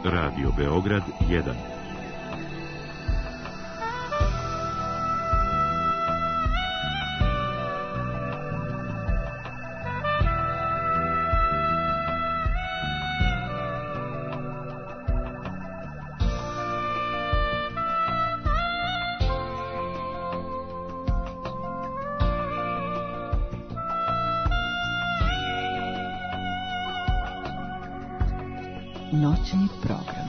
Radio Beograd 1. Noćni program.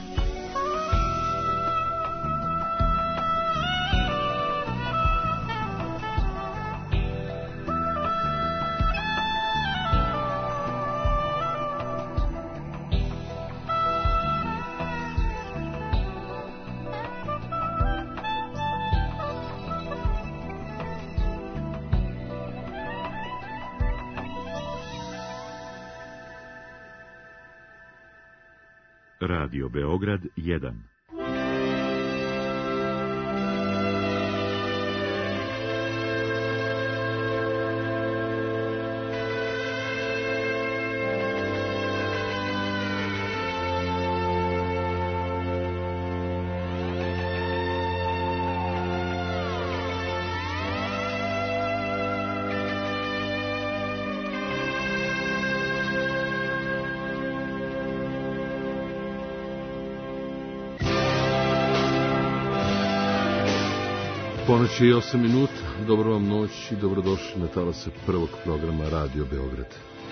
Radio Beograd 1. Ponoć je 8 minuta, dobro vam noć i dobrodošli na talase prvog programa Radio Beograd.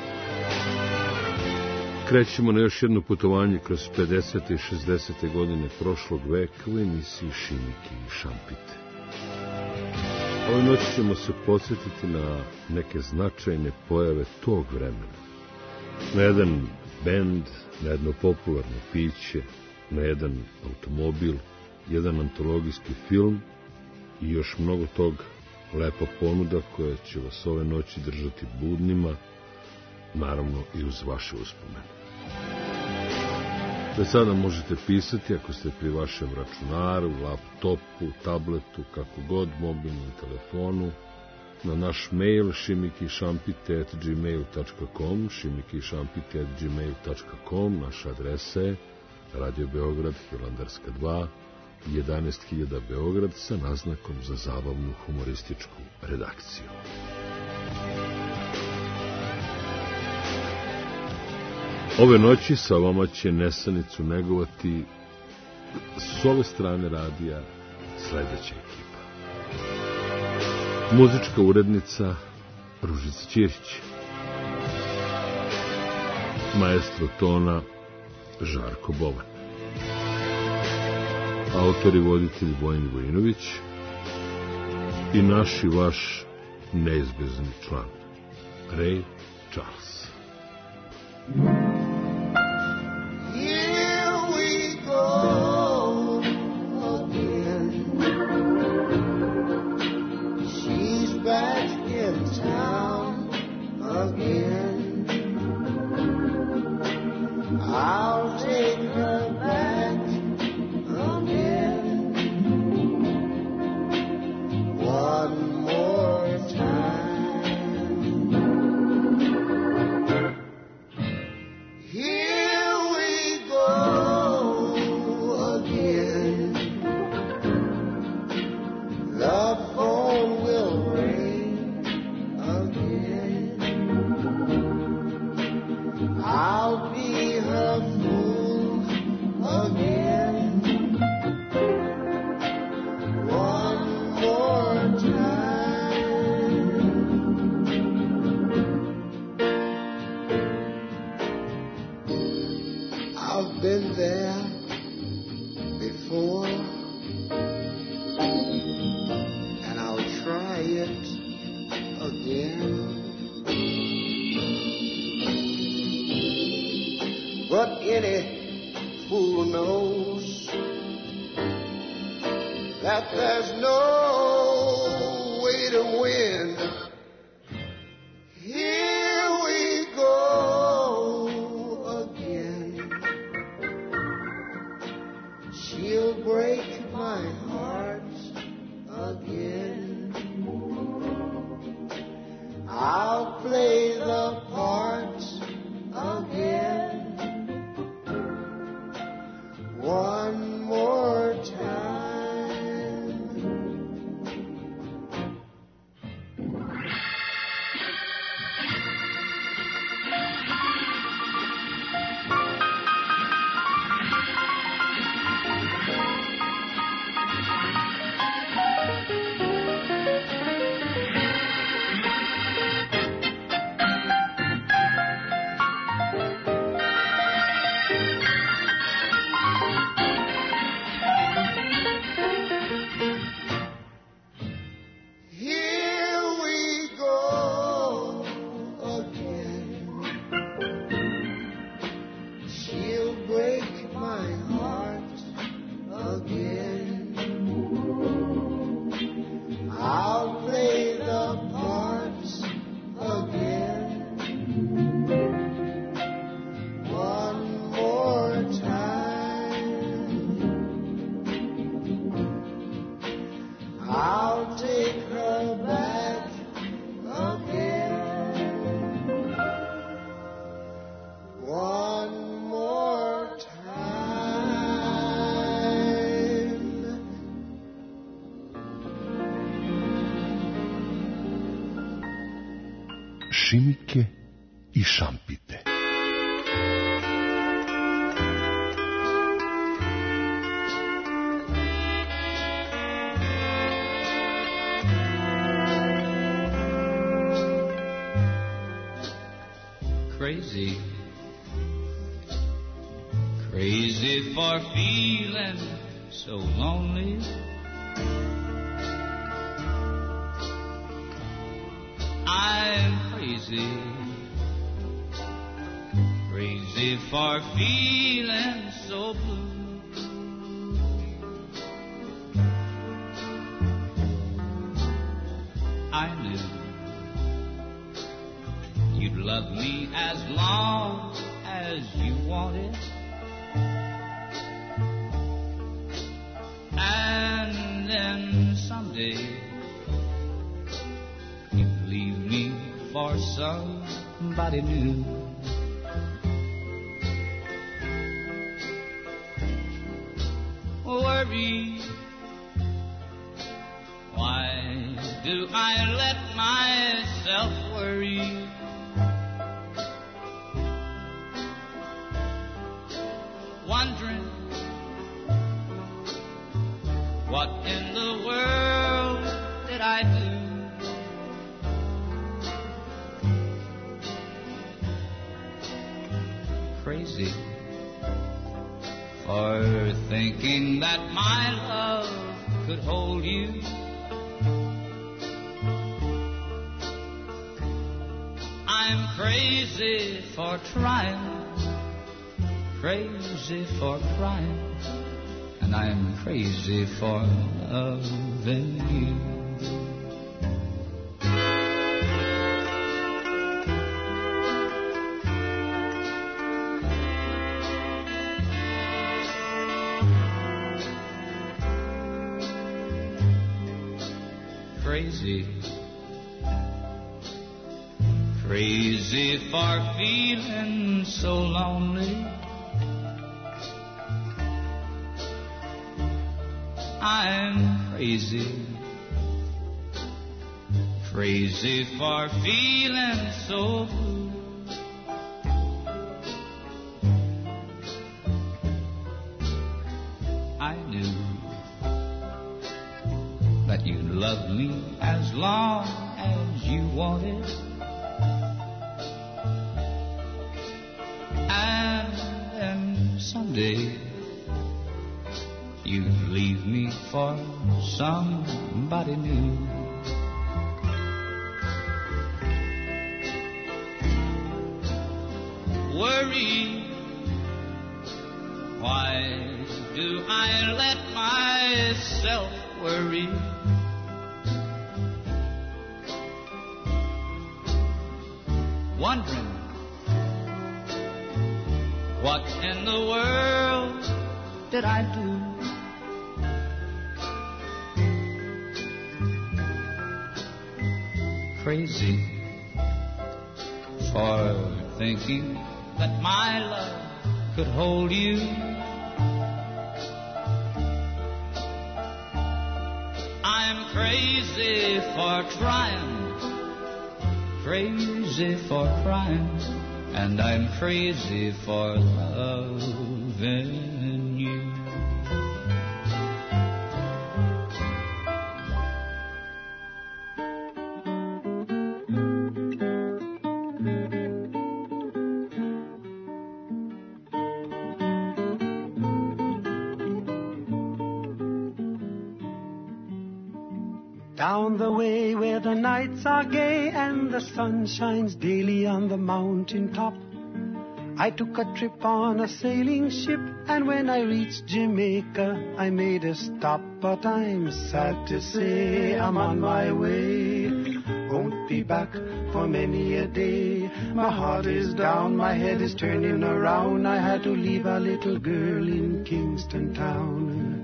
Krećemo na još jedno putovanje kroz 50. i 60. godine prošlog veka u emisiji Šimiki i Šampite. Ove noći ćemo se podsjetiti na neke značajne pojave tog vremena. Na jedan bend, na jedno popularno piće, na jedan automobil, jedan antologijski film i još mnogo tog, lepa ponuda koja će vas ove noći držati budnima, naravno i uz vaše uspomene. Već sada možete pisati ako ste pri vašem računaru, laptopu, tabletu, kako god, mobilnom telefonu, na naš mail šimikišampite@gmail.com, šimikišampite@gmail.com, naša adresa je Radio Beograd, Hilandarska 2, 11.000 Beograd sa naznakom za zabavnu humorističku redakciju. Ove noći sa vama će Nesanicu negovati s ove strane radija sledeća ekipa. Muzička urednica Ružica Ćirić, maestro tona Žarko Boban, autor i voditelj Vojin Vojinović i naš i vaš neizbežni član Ray Charles. Here we go again. She's back in town again. I'll take her back again. One more time. Here we go again. The phone will ring again. I'll be her fool again. One more time. I've been there before, and I'll try it again. But any fool knows that there's no way to win. Here we go again. She'll break my heart again. I'll play the part again. šimike i šampite. Crazy, crazy for feeling so lonely. I'm crazy, crazy for feeling so blue. I knew you'd love me as long as you wanted, and then someday you'd leave me for somebody new. Worry, why do I let myself worry? Wondering what in the world did I do? Crazy for thinking that my love could hold you. I'm crazy for trying, crazy for crying, and I'm crazy for loving you. Crazy, crazy for feeling so lonely. I'm crazy, crazy for feeling so blue. I knew that you loved me as long as you wanted, and then someday you'd leave me for somebody new. Worry, why do I let myself worry? Wondering what in the world did I do? Crazy for thinking that my love could hold you. I'm crazy for trying, crazy for crying, and I'm crazy for loving you. Down the way where the nights are gay and the sun shines daily on the mountain top, I took a trip on a sailing ship, and when I reached Jamaica, I made a stop. But I'm sad to say I'm on my way, won't be back for many a day. My heart is down, my head is turning around. I had to leave a little girl in Kingston town.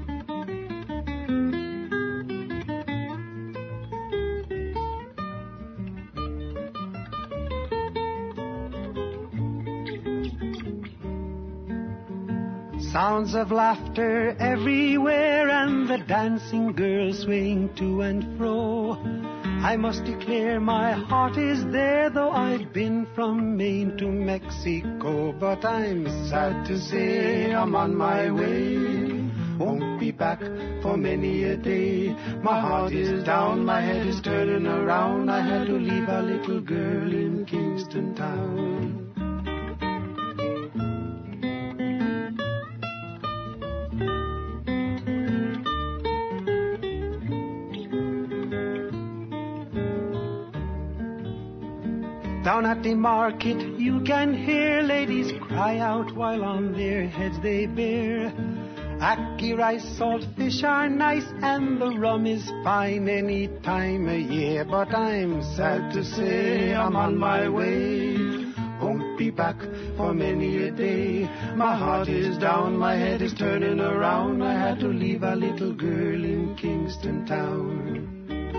Sounds of laughter everywhere, and the dancing girls swaying to and fro. I must declare my heart is there, though I've been from Maine to Mexico. But I'm sad to say I'm on my way. Won't be back for many a day. My heart is down, my head is turning around. I had to leave a little girl in Kingston town. Down at the market you can hear ladies cry out while on their heads they bear. Ackee rice, salt fish are nice and the rum is fine any time of year. But I'm sad to say I'm on my way. Won't be back for many a day. My heart is down, my head is turning around. I had to leave a little girl in Kingston town.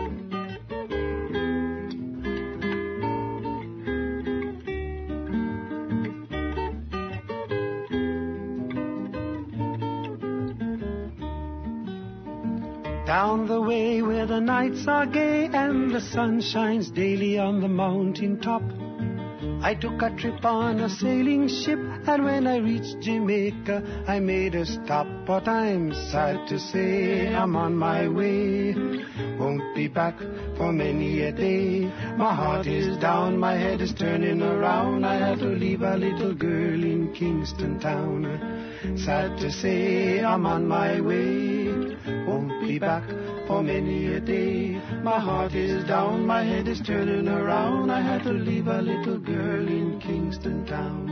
Down the way where the nights are gay and the sun shines daily on the mountain top, I took a trip on a sailing ship, and when I reached Jamaica I made a stop. But I'm sad to say I'm on my way. Won't be back for many a day. My heart is down, my head is turning around. I had to leave a little girl in Kingston town. Sad to say I'm on my way. Won't be back for many a day. My heart is down, my head is turning around. I had to leave a little girl in Kingston town.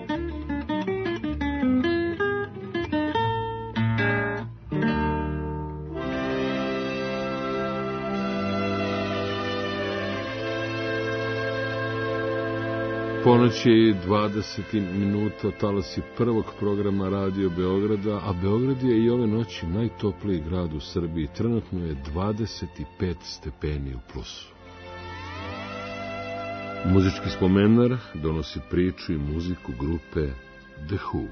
Ponoć je 20 minuta, talasi prvog programa Radio Beograda, a Beograd je i ove noći najtopliji grad u Srbiji. Trenutno je 25 stepeni u plusu. Muzički spomenar donosi priču i muziku grupe The Who.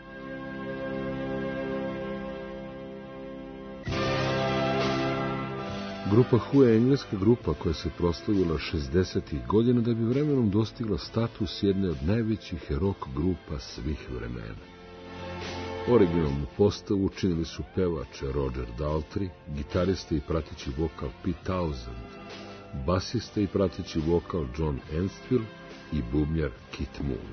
Grupa Who je engleska grupa koja se proslavila 60. godina da bi vremenom dostigla status jedne od najvećih rock grupa svih vremena. Originalnu postavu učinili su pevač Roger Daltrey, gitarista i prateći vokal Pete Townshend, basista i prateći vokal John Entwistle i bubnjar Keith Moon.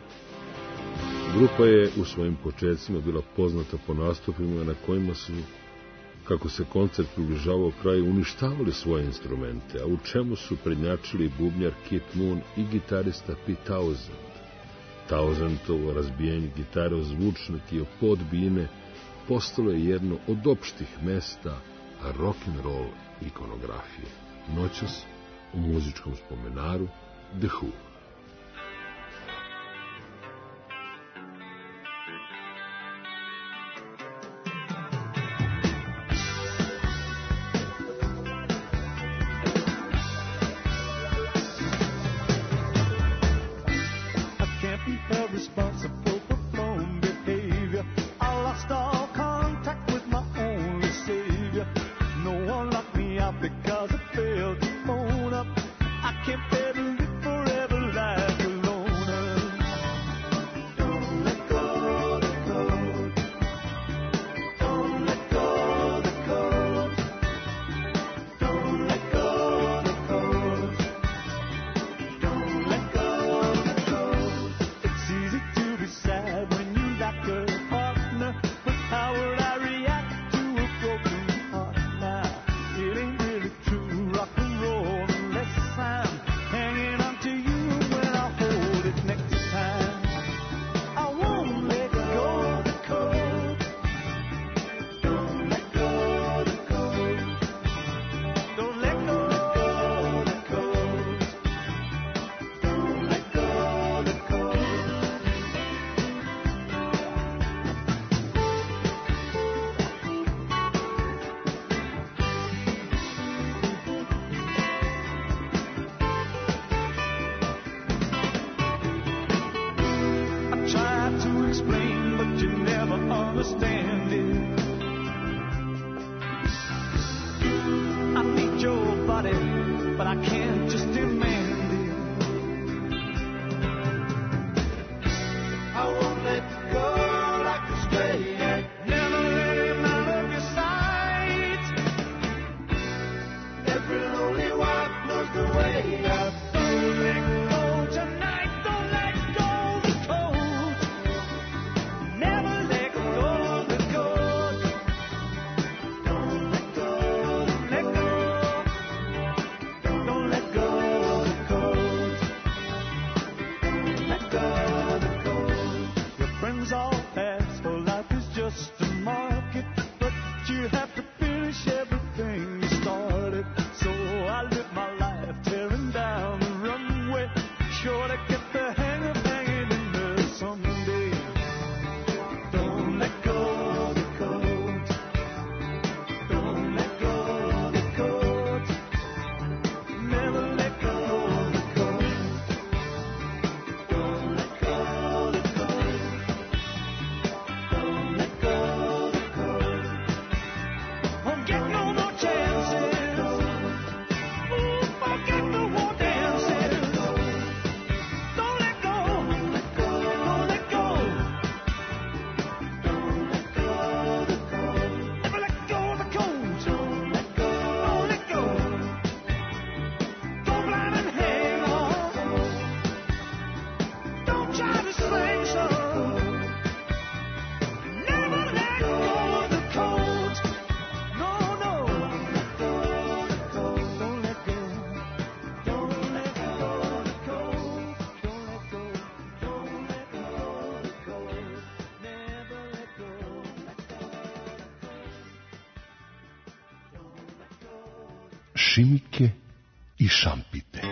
Grupa je u svojim početcima bila poznata po nastupima na kojima su, kako se koncert približavao kraju, uništavali svoje instrumente, a u čemu su prednjačili bubnjar Keith Moon i gitarista Pete Townshend. Townsendovo razbijanje gitare o zvučnik i o podbine postalo je jedno od opštih mesta rock'n'roll ikonografije. Noćas u muzičkom spomenaru The Who. But I can't Šimike i šampite.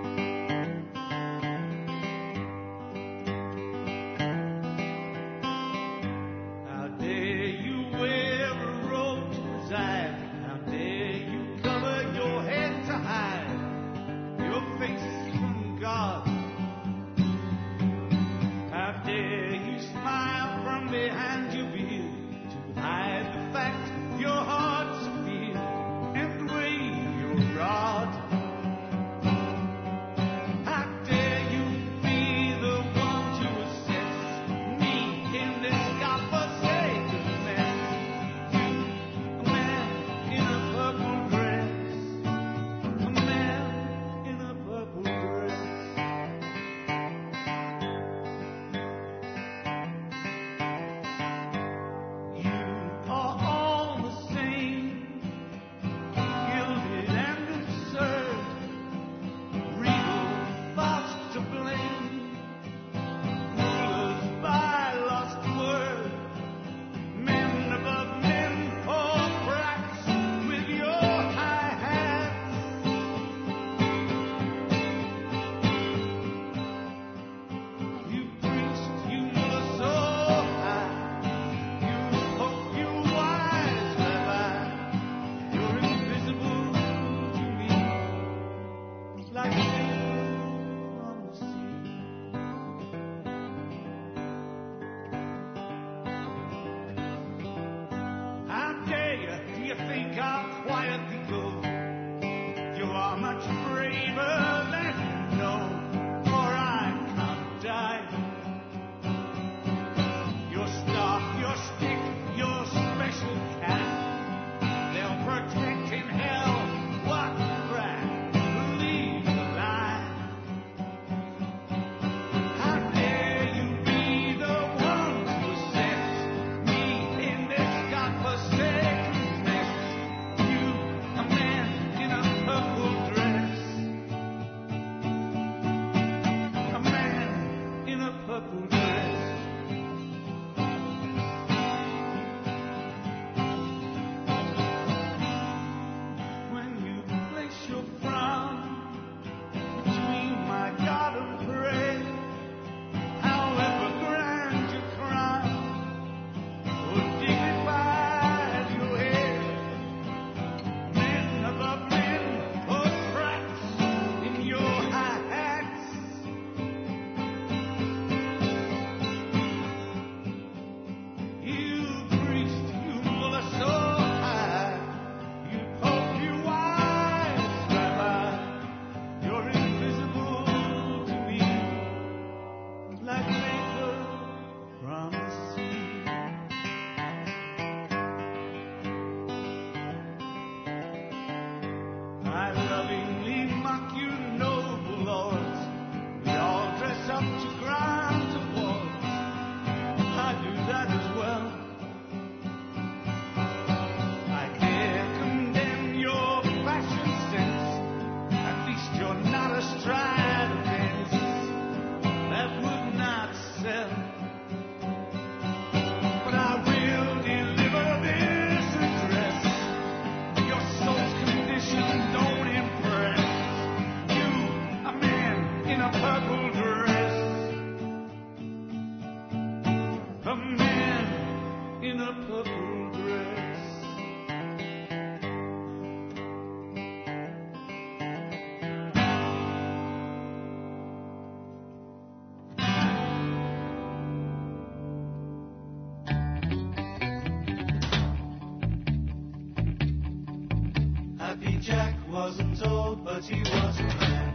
wasn't old, but he was a man.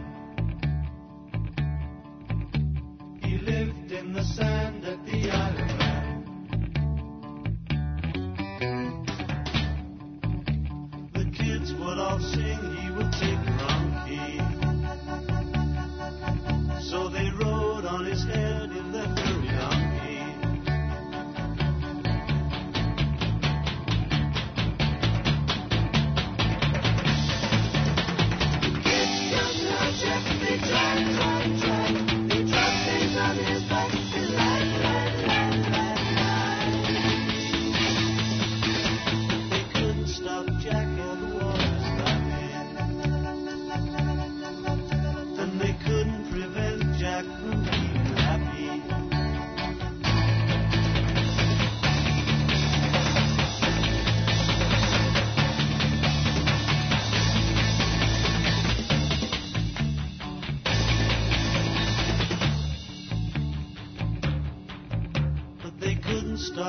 He lived in the sand at the Isle of Man. The kids would all sing, he would take the wrong key. So they rode on his head in their furry donkey. Come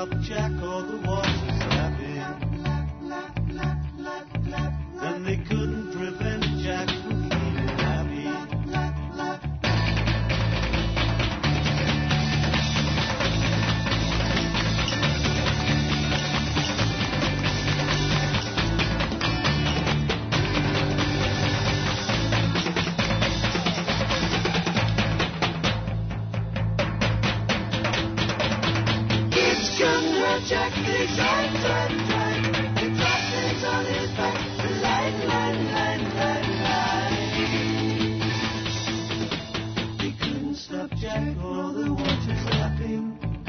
stop Jack or the water's lapping. And they couldn't prevent Jack from feeling happy. Jack is on time. He dropped things on his back. Line. They couldn't stop Jack or the water's lapping.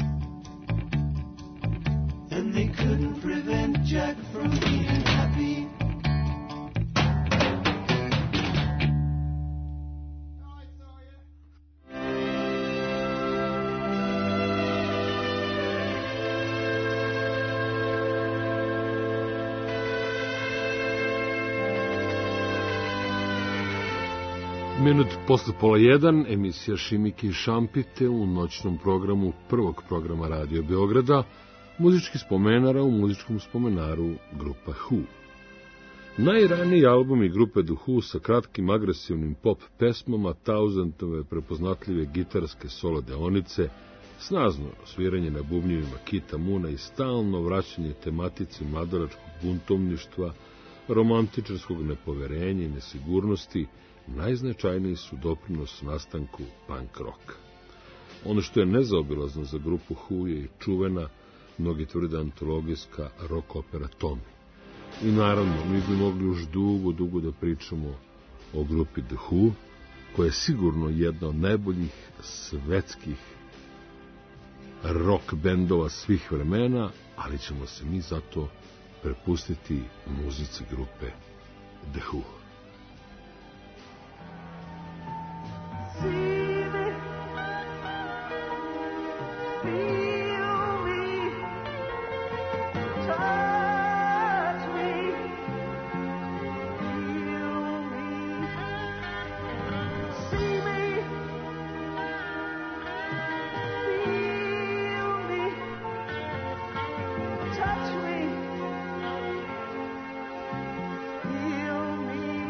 And they couldn't prevent Jack from being happy. Minut posle pola jedan, emisija Šimike i Šampite u noćnom programu prvog programa Radio Beograda, muzički spomenara u muzičkom spomenaru grupa Who. Najraniji albumi grupe The Who sa kratkim agresivnim pop pesmama, tauzentove prepoznatljive gitarske solo deonice, snazno sviranje na bubnjevima Kita Moona i stalno vraćanje tematici mladoračkog buntovništva, romantičarskog nepoverenja i nesigurnosti, najznačajniji su doprinos nastanku punk roka. Ono što je nezaobilazno za grupu Who je i čuvena, mnogi tvrde antologijska rock opera Tommy. I naravno, mi bi mogli još dugo da pričamo o grupi The Who, koja je sigurno jedna od najboljih svetskih rock bendova svih vremena, ali ćemo se mi zato prepustiti muzici grupe The Who. Touch me, feel me.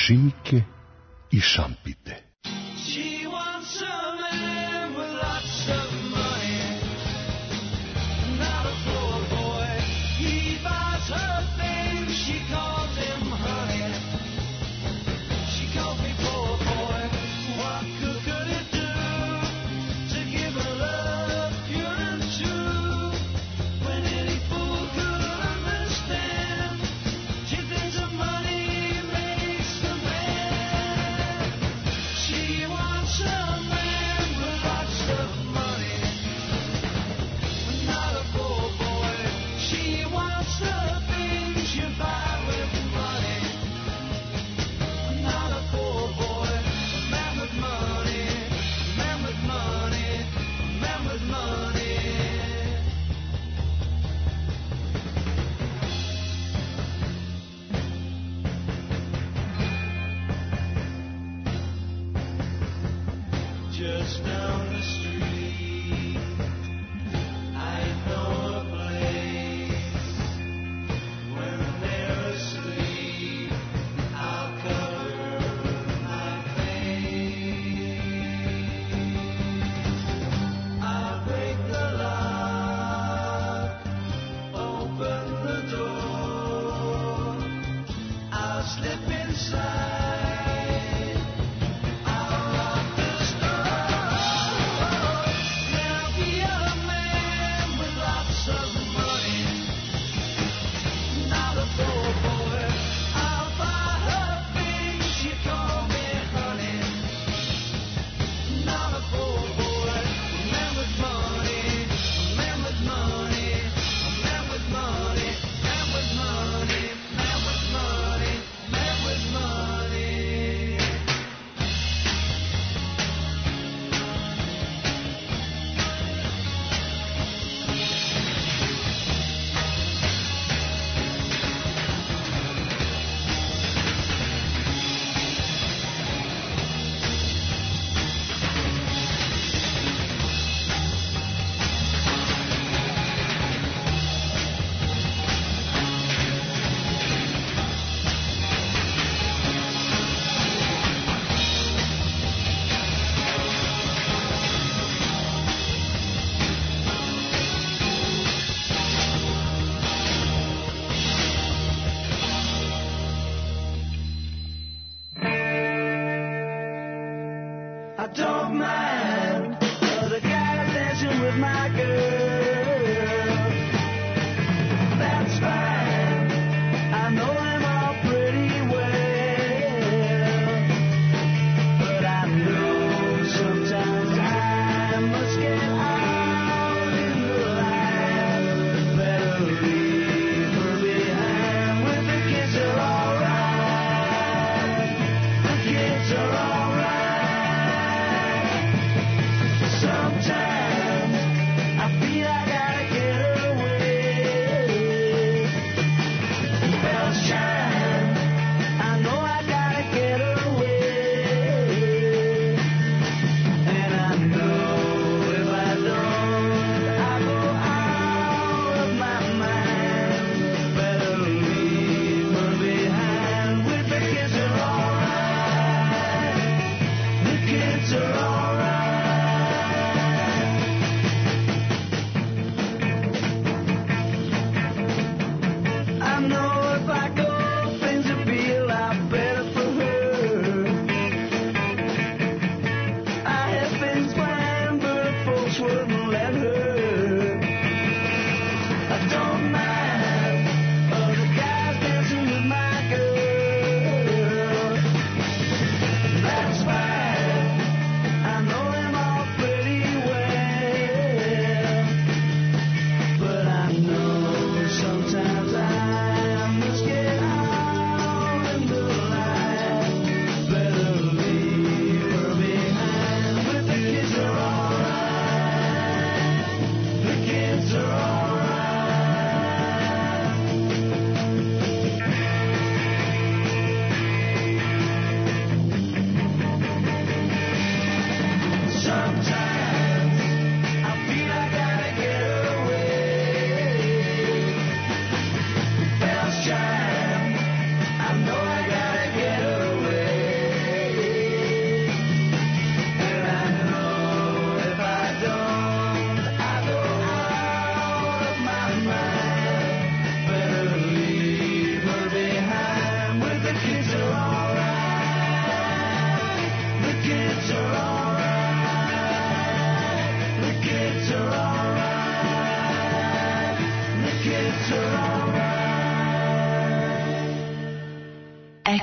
šinke i šampite. She wants a man with lots of money, not a poor boy. He buys her things, she calls him honey. She calls me poor boy. What could it do to give her love pure and true, when any fool could understand? She thinks of money makes the man. She wants a man with lots of money, not a poor boy. She wants the things you buy with money, not a poor boy. A man with money, a man with money, a man with money. Just down the street, I know a place. When they're asleep, I'll cover my face. I'll break the lock, open the door. I'll slip inside. I'll lock the store. There'll be a man with lots of money, not a poor boy. I'll buy her things, she call me honey, not a poor boy. A man with money, a man with money, a man with money, man with money, man with money, man with money.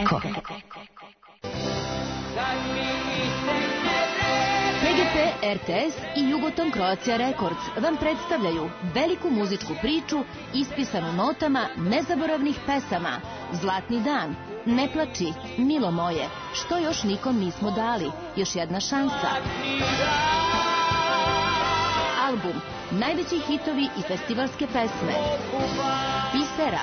Eko. PGP, RTS i Jugoton Croatia Records vam predstavljaju veliku muzičku priču ispisanu notama nezaboravnih pesama Zlatni dan, Ne plači, Milo moje, Što još nikom nismo dali, Još jedna šansa. Album, najveći hitovi i festivalske pesme. Pisera.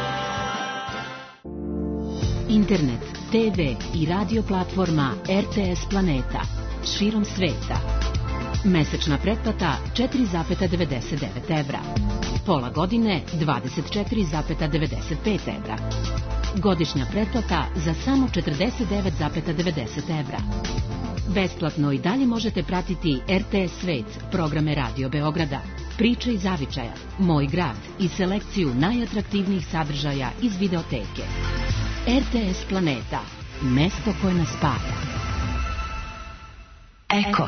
Internet, TV i radio platforma RTS Planeta. Širom sveta. Mesečna pretplata 4,99 evra. Pola godine 24,95 evra. Godišnja pretplata za samo 49,90 evra. Besplatno i dalje možete pratiti RTS Svet, programe Radio Beograda, Priče iz zavičaja, Moj grad i selekciju najatraktivnijih sadržaja iz videoteke. RTS Planeta, mesto koje nas spaja. Eko.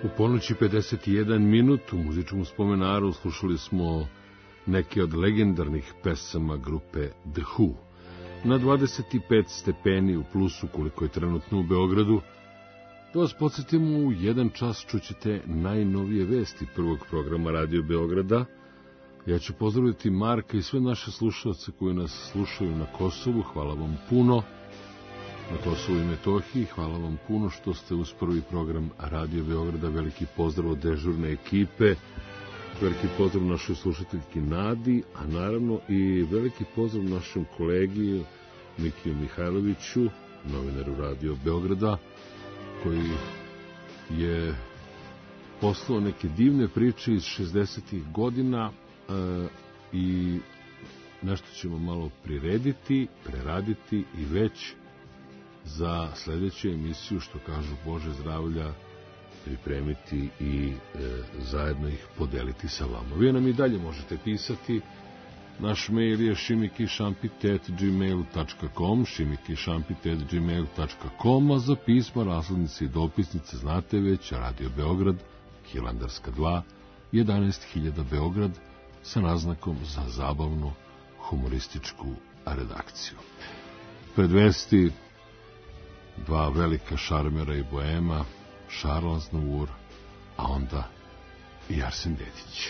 U ponoći 51 minut u muzičkom spomenaru slušali smo neke od legendarnih pesama grupe The Who. Na 25 stepeni u plusu koliko je trenutno u Beogradu. Da vas podsjetimo, u 1 čas čućete najnovije vesti prvog programa Radio Beograda. Ja ću pozdraviti Marka i sve naše slušalce koji nas slušaju na Kosovu. Hvala vam puno. Na Kosovu i Metohiji, hvala vam puno što ste uz prvi program Radio Beograda. Veliki pozdrav od dežurne ekipe, veliki pozdrav našoj slušateljki Nadi, a naravno i veliki pozdrav našem kolegi Mikiju Mihajloviću, novinaru Radio Beograda, koji je poslao neke divne priče iz 60-ih godina i nešto ćemo malo prirediti, preraditi i već za sljedeću emisiju, što kažu Bože zdravlja, pripremiti i zajedno ih podeliti sa vama. Vi nam i dalje možete pisati. Naš mail je šimikišampit@gmail.com, šimikišampit@gmail.com, a za pisma, razglednice i dopisnice znate već, Radio Beograd, Hilandarska 2, 11.000 Beograd, sa naznakom za zabavnu humorističku redakciju. Predvesti dva velika šarmera i boema, Charles Aznavour, a onda i Arsen Dedić.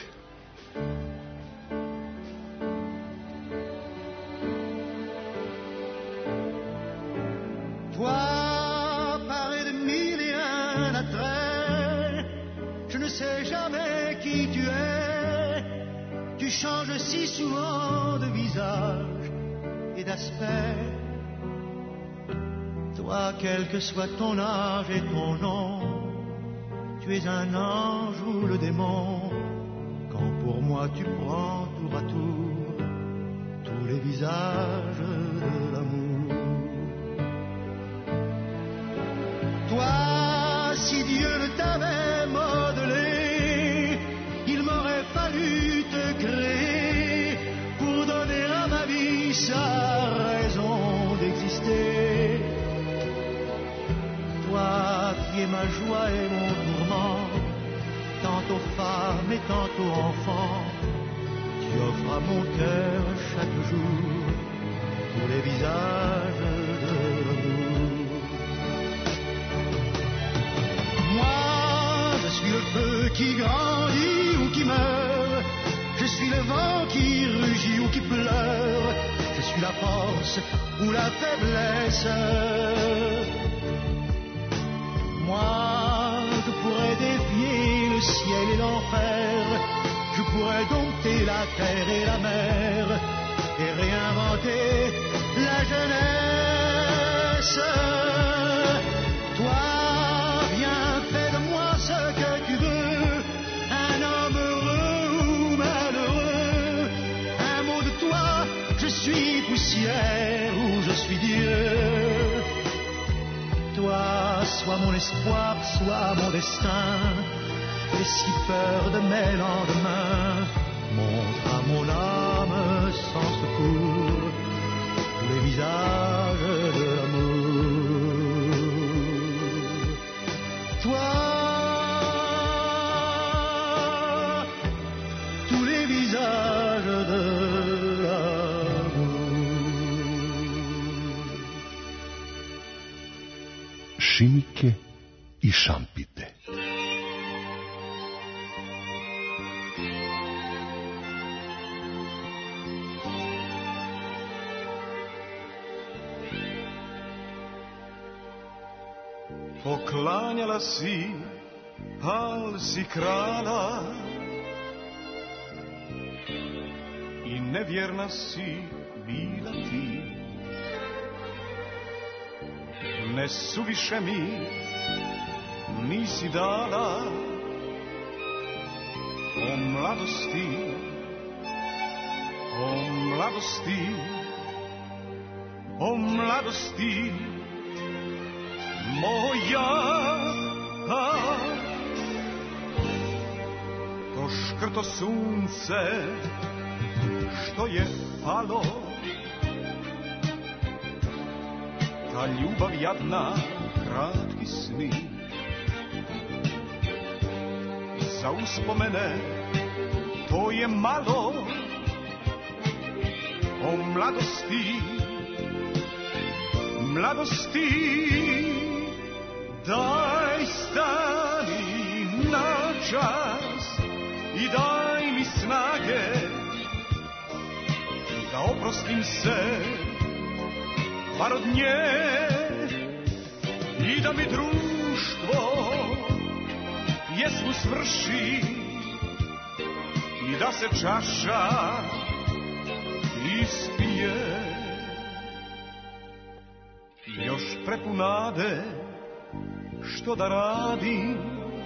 Toi, paré de mille et un attraits, je ne sais jamais qui tu es. Tu changes si souvent de visage et d'aspect. Toi, quel que soit ton âge et ton nom, tu es un ange ou le démon. Quand pour moi tu prends tour à tour tous les visages de l'amour. Toi, si Dieu ne t'avait modelé, il m'aurait fallu te créer pour donner à ma vie sa raison d'exister. Toi qui es ma joie et mon tourment, tantôt femme et tantôt enfant, tu offres à mon cœur chaque jour tous les visages de l'amour. Moi, je suis le feu qui grandit ou qui meurt, je suis le vent qui rugit ou qui pleure, je suis la force ou la faiblesse. Moi, je pourrais défier le ciel et l'enfer, je pourrais dompter la terre et la mer, et réinventer la jeunesse. Toi, viens, fais de moi ce que tu veux, un homme heureux ou malheureux, un mot de toi, je suis poussière ou je suis Dieu. Toi, sois mon espoir, sois mon destin, et si peur de mes lendemains, montre à mon âme sans secours tous les visages de l'amour. Toi, tous les visages de Šimike i šampite. Poklanjala si, al si krala i nevjerna si bila ti. Ne suviše mi nisi dala o mladosti, o mladosti, o mladosti moja. To škrto sunce što je palo, ta ljubav jadna, kratki sni. za uspomene, to je malo. O mladosti, mladosti, daj stani na čas i daj mi snage da oprostim se bar od nje i da mi društvo pjesmu svrši i da se čaša ispije. Još prepun nade, što da radim,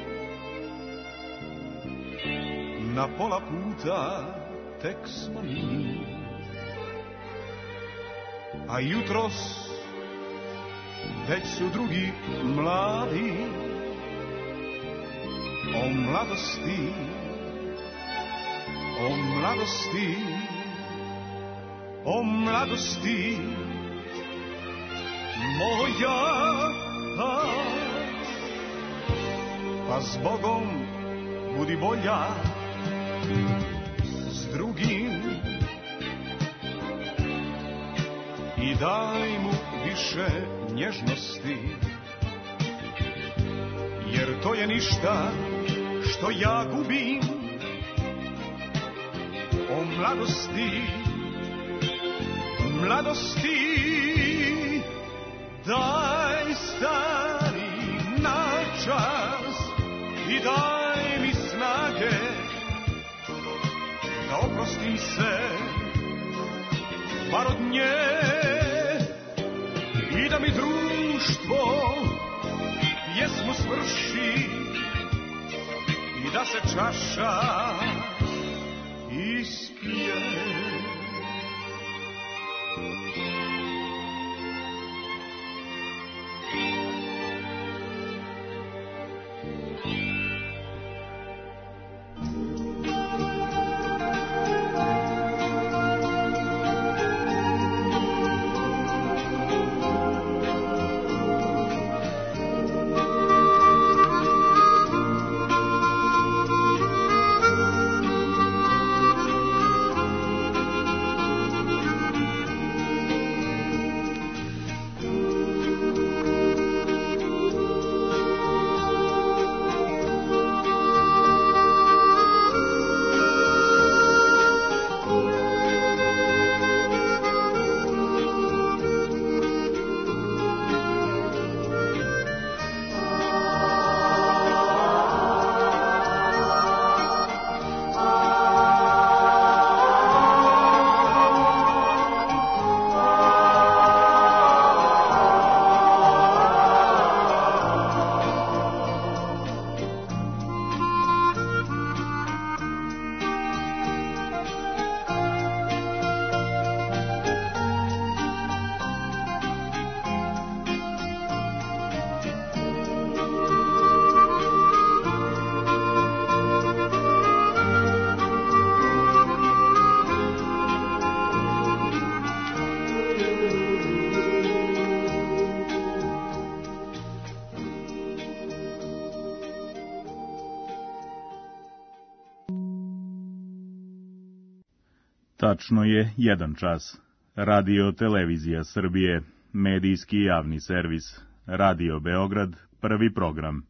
na pola puta tek smo mi, a jutros već su drugi mladi. O mladosti, o mladosti, o mladosti moja, pa s Bogom budi bolja s drugim i daj mu više nježnosti, jer to je ništa što ja gubim. O mladosti, mladosti, daj stani na čas i daj mi snage da oprostim se bar od nje i da mi društvo pjesmu svrši i da se čaša ispije. Tačno je 1 čas. Radio Televizija Srbije, medijski javni servis, Radio Beograd, prvi program.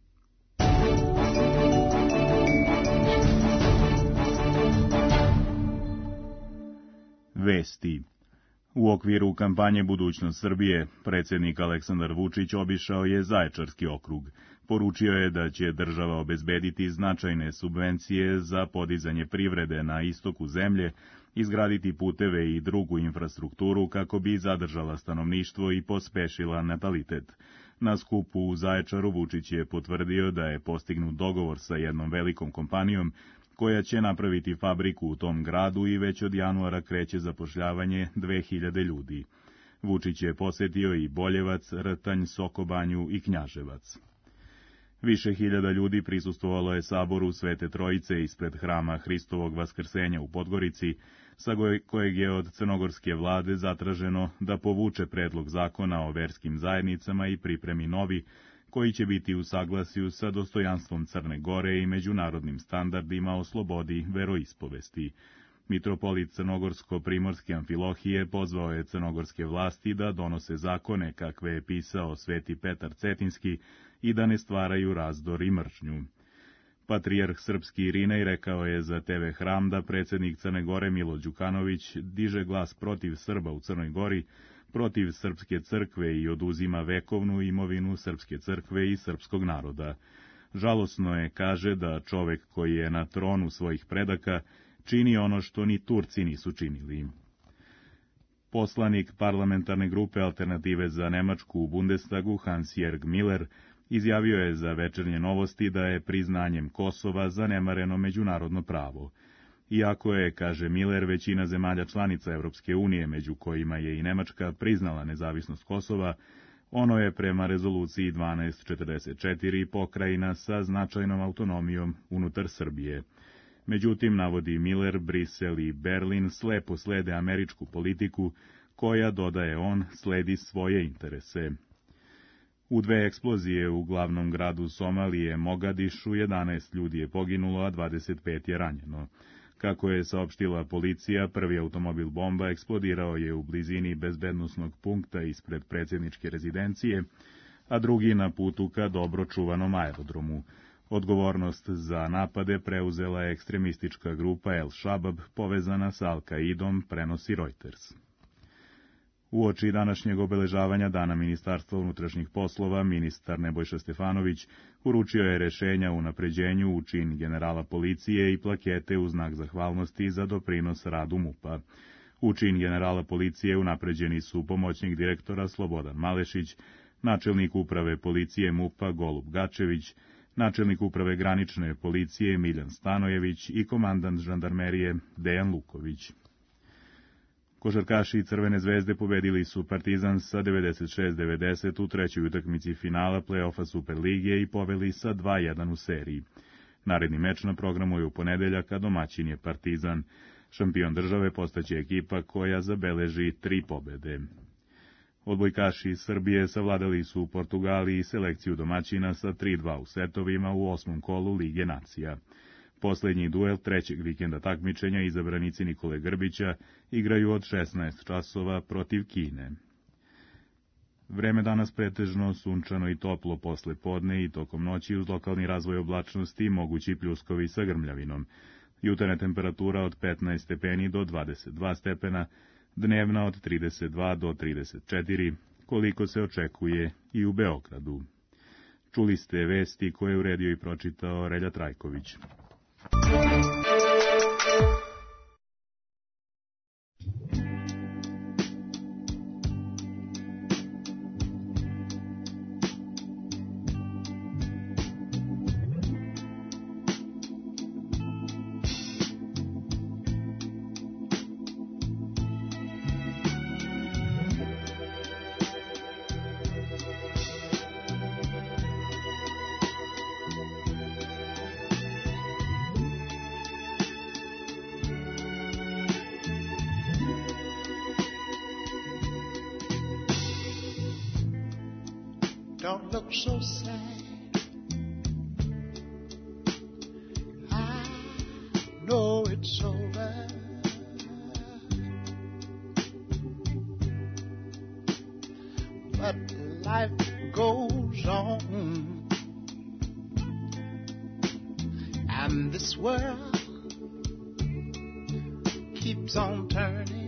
Vesti. U okviru kampanje Budućnost Srbije, predsjednik Aleksandar Vučić obišao je Zaječarski okrug. Poručio je da će država obezbediti značajne subvencije za podizanje privrede na istoku zemlje, izgraditi puteve i drugu infrastrukturu kako bi zadržala stanovništvo i pospešila natalitet. Na skupu u Zaječaru Vučić je potvrdio da je postignut dogovor sa jednom velikom kompanijom koja će napraviti fabriku u tom gradu i već od januara kreće zapošljavanje 2000 ljudi. Vučić je posjetio i Boljevac, Rtanj, Sokobanju i Knjaževac. Više hiljada ljudi prisustvovalo je saboru Svete Trojice ispred hrama Hristovog Vaskrsenja u Podgorici, sa kojeg je od crnogorske vlade zatraženo da povuče predlog zakona o verskim zajednicama i pripremi novi, koji će biti u saglasju sa dostojanstvom Crne Gore i međunarodnim standardima o slobodi veroispovesti. Mitropolit Crnogorsko-Primorske Amfilohije pozvao je crnogorske vlasti da donose zakone kakve je pisao sveti Petar Cetinski i da ne stvaraju razdor i mržnju. Patrijarh srpski Irinej rekao je za TV Hram da predsjednik Crne Gore Milo Đukanović diže glas protiv Srba u Crnoj Gori, protiv Srpske crkve i oduzima vekovnu imovinu Srpske crkve i srpskog naroda. Žalosno je, kaže, da čovek koji je na tronu svojih predaka čini ono što ni Turci nisu činili. Poslanik parlamentarne grupe Alternative za Nemačku u Bundestagu Hans-Jörg Miller izjavio je za Večernje novosti da je priznanjem Kosova zanemareno međunarodno pravo. Iako je, kaže Miller, većina zemalja članica Europske unije, među kojima je i Nemačka, priznala nezavisnost Kosova, ono je prema rezoluciji 1244 pokrajina sa značajnom autonomijom unutar Srbije. Međutim, navodi Miller, Brisel i Berlin slepo slede američku politiku, koja, dodaje on, sledi svoje interese. U 2 eksplozije u glavnom gradu Somalije, Mogadišu, 11 ljudi je poginulo, a 25 je ranjeno. Kako je saopštila policija, prvi automobil bomba eksplodirao je u blizini bezbednosnog punkta ispred predsjedničke rezidencije, a drugi na putu ka dobro čuvanom aerodromu. Odgovornost za napade preuzela je ekstremistička grupa El Shabab povezana sa Al-Kaidom, prenosi Reuters. Uoči današnjeg obeležavanja Dana Ministarstva unutrašnjih poslova, ministar Nebojša Stefanović uručio je rešenja o unapređenju u čin generala policije i plakete u znak zahvalnosti za doprinos radu MUP-a. U čin generala policije unapređeni su pomoćnik direktora Slobodan Malešić, načelnik uprave policije MUP-a Golub Gačević, načelnik uprave granične policije Miljan Stanojević i komandant žandarmerije Dejan Luković. Košarkaši Crvene zvezde pobedili su Partizan sa 96-90 u trećoj utakmici finala play-offa Superlige i poveli sa 2:1 u seriji. Naredni meč na programu je u ponedeljak, a domaćin je Partizan. Šampion države postaće ekipa koja zabeleži 3 pobede. Odbojkaši iz Srbije savladali su u Portugaliji selekciju domaćina sa 3:2 u setovima u 8. kolu Lige nacija. Poslednji duel trećeg vikenda takmičenja izabranici Nikole Grbića igraju od 16 časova protiv Kine. Vreme danas pretežno sunčano i toplo posle podne i tokom noći uz lokalni razvoj oblačnosti mogući pljuskovi sa grmljavinom. Jutarnja temperatura od 15 stepeni do 22 stepena, dnevna od 32 do 34, koliko se očekuje i u Beogradu. Čuli ste vesti koje je uredio i pročitao Relja Trajković. Don't look so sad. I know it's over. But life goes on. And this world keeps on turning.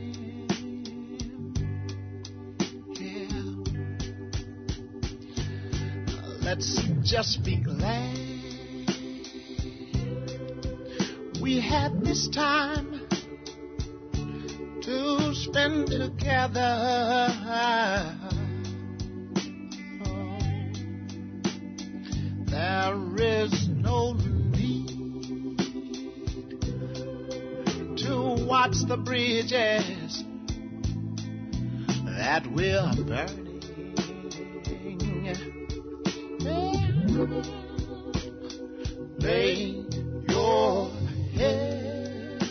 Let's just be glad we had this time to spend together. Oh, there is no need to watch the bridges that we're burning. Lay your head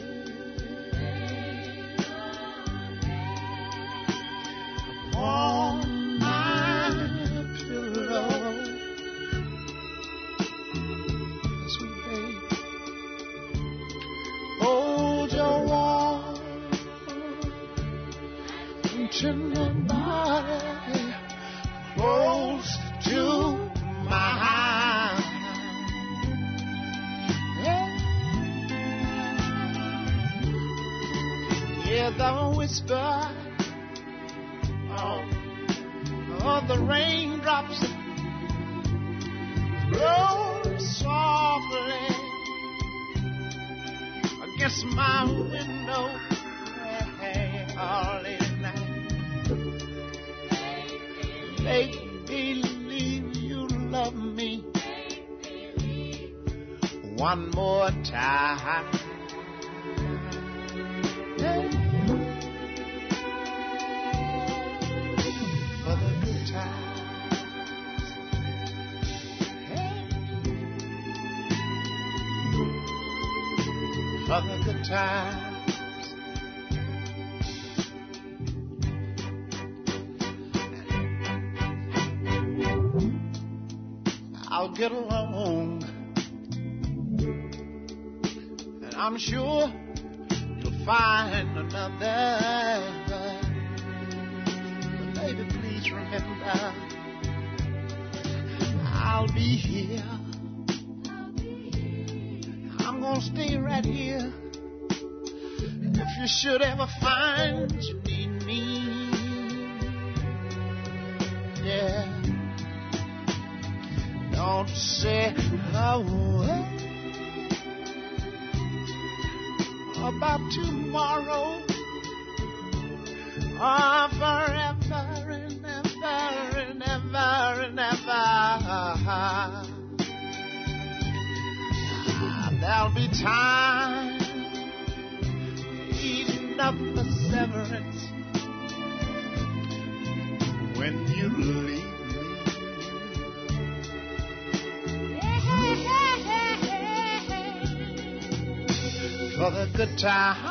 on my pillow tender body close to mine. Yeah, the whisper of the raindrops blow softly against my window all late at night. Make believe you love me one more time. For the good times. For the good times. I'll get along, and I'm sure you'll find another. But baby, please remember, I'll be here. I'm gonna stay right here. If you should ever find you need me, yeah. Don't say a word about tomorrow or forever and ever and ever and ever. There'll be time eating up the severance when you leave. For the good time,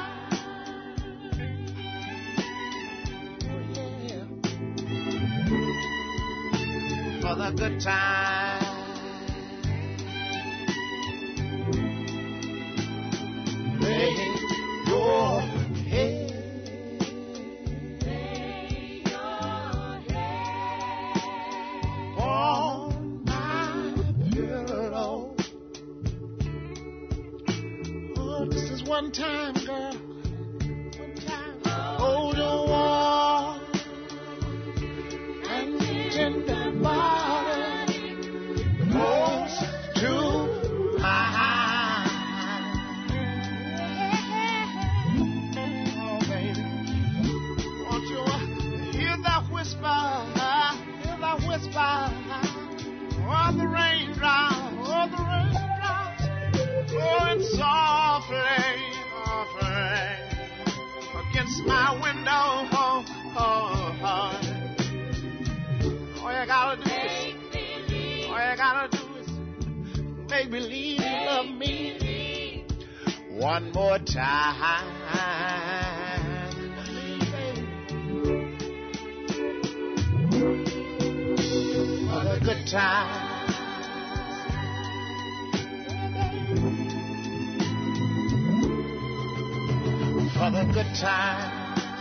yeah. For the good time, lay your head, on my pillow. This is one time, girl. One time. Hold your warm and tender body close to mine. Oh, baby. Won't you hear that whisper? Hear that whisper? Oh, the raindrops. Oh, the raindrops. Going softly, softly against my window. All you gotta do is make believe you love me one more time. For the good time. For the good times.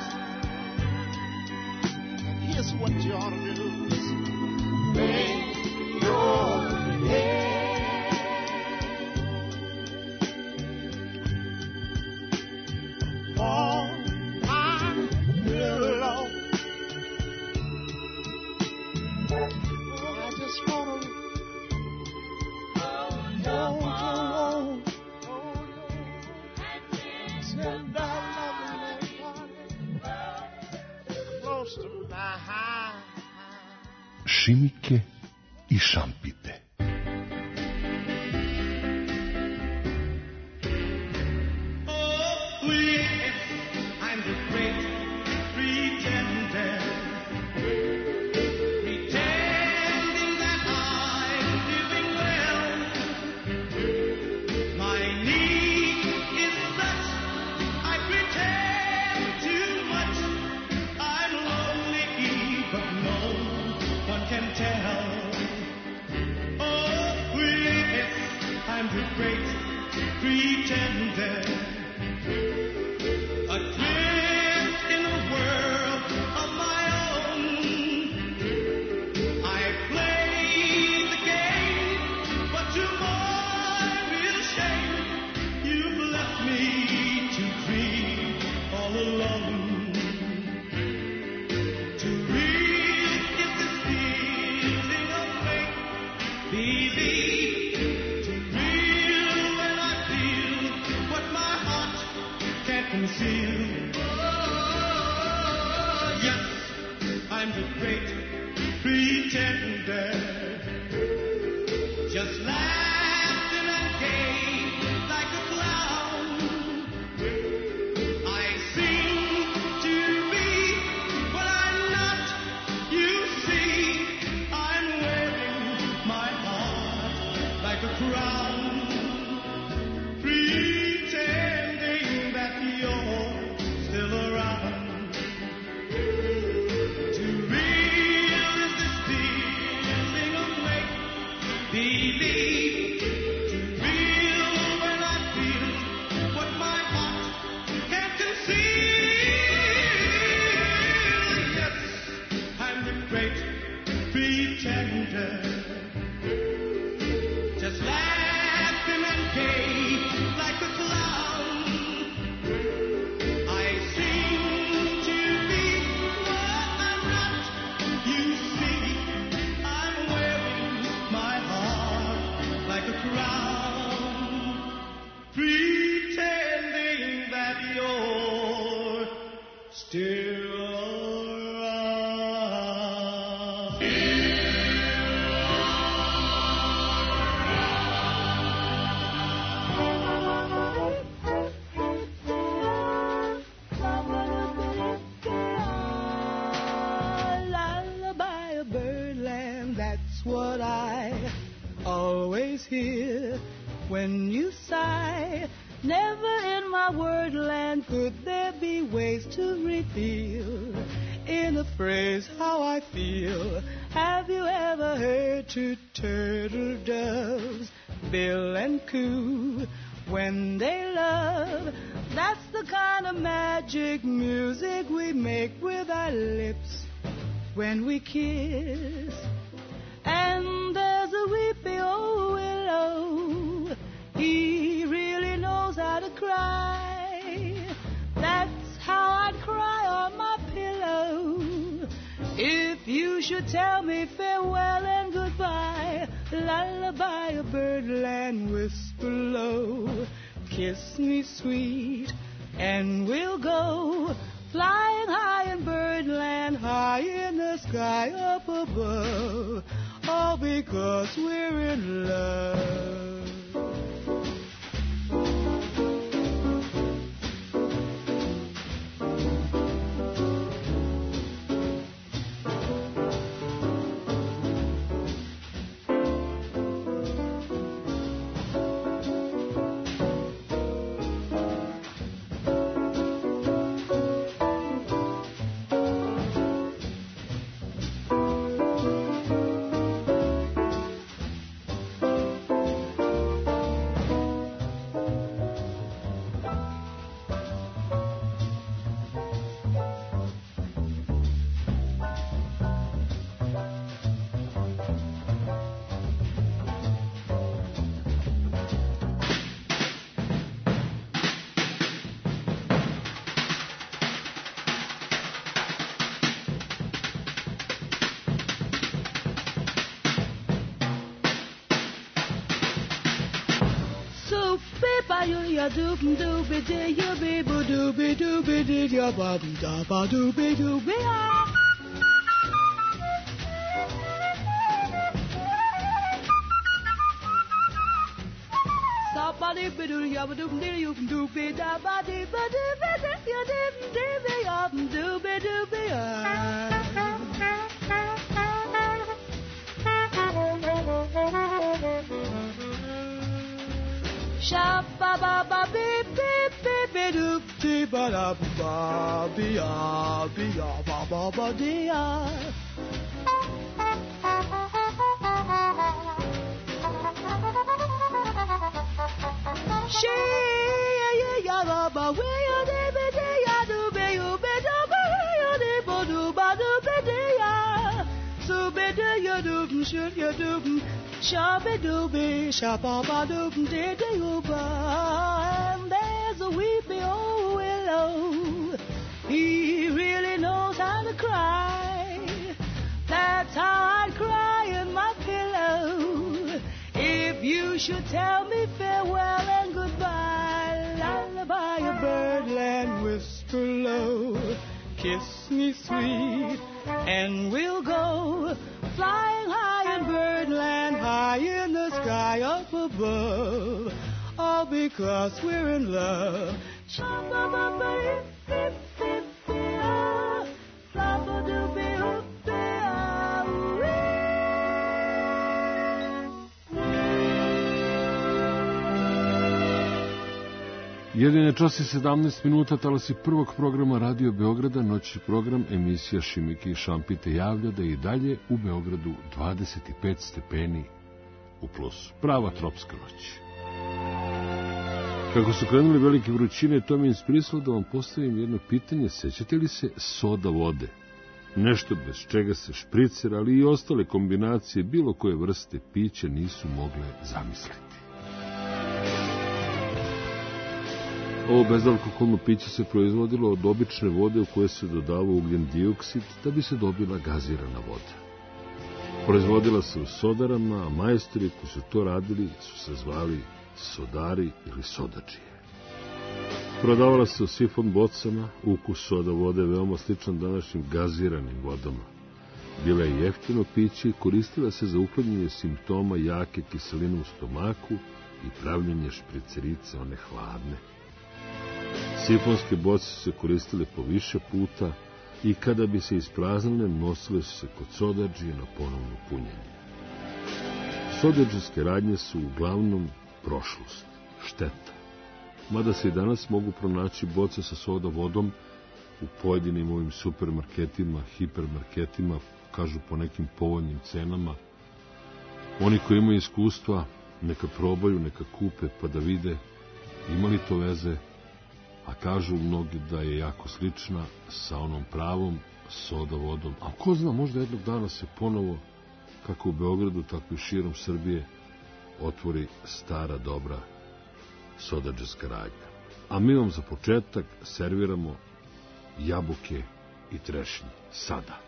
And here's what you ought to do is lay your head on my pillow. Oh, I just want to hold you Šimike i šampite. I'm the great pretender, pretending that I'm doing well. My need is such, I pretend too much. I'm lonely, but no one can tell. Oh, yes, I'm the great pretender. Adrift in a world of my conceal. Yes, I'm the great pretender, just laughing and gay like a clown. I seem to be what I'm not. You see, I'm wearing my heart like a crown, pretending that you're still around. Too real is this feeling of make-believe. Too real when I feel what my heart can't conceal. Yes, I'm the great pretender, just laughing and gay like a clown. I seem to be what I'm not. You see, I'm wearing my heart like a crown, pretending that you're still around. Lullaby of birdland, that's what I always hear when you sigh. Never in my wordland could there be ways to reveal in a phrase how I feel. Have you ever heard two turtle doves bill and coo when they love? That's the kind of magic music we make with our lips when we kiss. And there's a weepy old willow, he really knows how to cry. That's how I'd cry on my pillow if you should tell me farewell and goodbye. Lullaby of birdland, whisper low, kiss me sweet, and we'll go flying high in birdland, high in the sky up above, all because we're in love. Ya dooby dooby dee ya bee boo dooby dooby dee ya ba da ba dooby dooby ah. Somebody be doo ya ba dooby dee you dooby da ba dee ba dee ba dee ya dee dee ya dooby dooby ah. Sha ba ba ba beep beep beep beep doop dee ba da ba be ya ba ba ba dee ya. She ya ba ba we ya dee be dee ya do be you be do ba ya dee bo do ba do be dee ya. So be dee ya do should ya do. Shabby-dooby, shabba-ba-doop-dee-dee-ooba. And there's a weepy old willow, he really knows how to cry. That's how I'd cry in my pillow you should tell me farewell and goodbye. Lullaby of birdland. and whisper low, kiss me sweet, and we'll go flying high in birdland, high in the sky up above, all because we're in love. Jedine čas i 17 minuta, talasi prvog programa Radio Beograda, noćni program, emisija Šimike i Šampite javlja da je i dalje u Beogradu 25 stepeni u plusu. Prava tropska noć. Kako su krenuli velike vrućine, to mi je inspirisalo da vam postavim jedno pitanje. Sećate li se soda vode? Nešto bez čega se špricer, ali i ostale kombinacije bilo koje vrste pića nisu mogle zamisliti. Ovo bezalkoholno piće se proizvodilo od obične vode u kojoj se dodavao ugljen dioksid da bi se dobila gazirana voda. Proizvodila se u sodarama, a majstori koji su to radili su se zvali sodari ili sodadžije. Prodavala se u sifon bocama, ukus soda vode veoma sličan današnjim gaziranim vodama. Bila je jeftino piće i koristila se za uklanjanje simptoma jake kiseline u stomaku i pravljenje špricerice, one hladne. Sifonske boce su se koristile po više puta i kada bi se ispraznile, nosile su se kod sodadžije na ponovno punjenje. Sodadžijske radnje su uglavnom prošlost, šteta. Mada se i danas mogu pronaći boce sa soda vodom u pojedinim ovim supermarketima, hipermarketima, kažu po nekim povoljnim cenama. Oni koji imaju iskustva, neka probaju, neka kupe pa da vide ima li to veze, a kažu mnogi da je jako slična sa onom pravom soda vodom. A ko zna, možda jednog dana se ponovo, kako u Beogradu, tako i širom Srbije, otvori stara dobra sodadžijska radnja. A mi vam za početak serviramo jabuke i trešnje. Sada.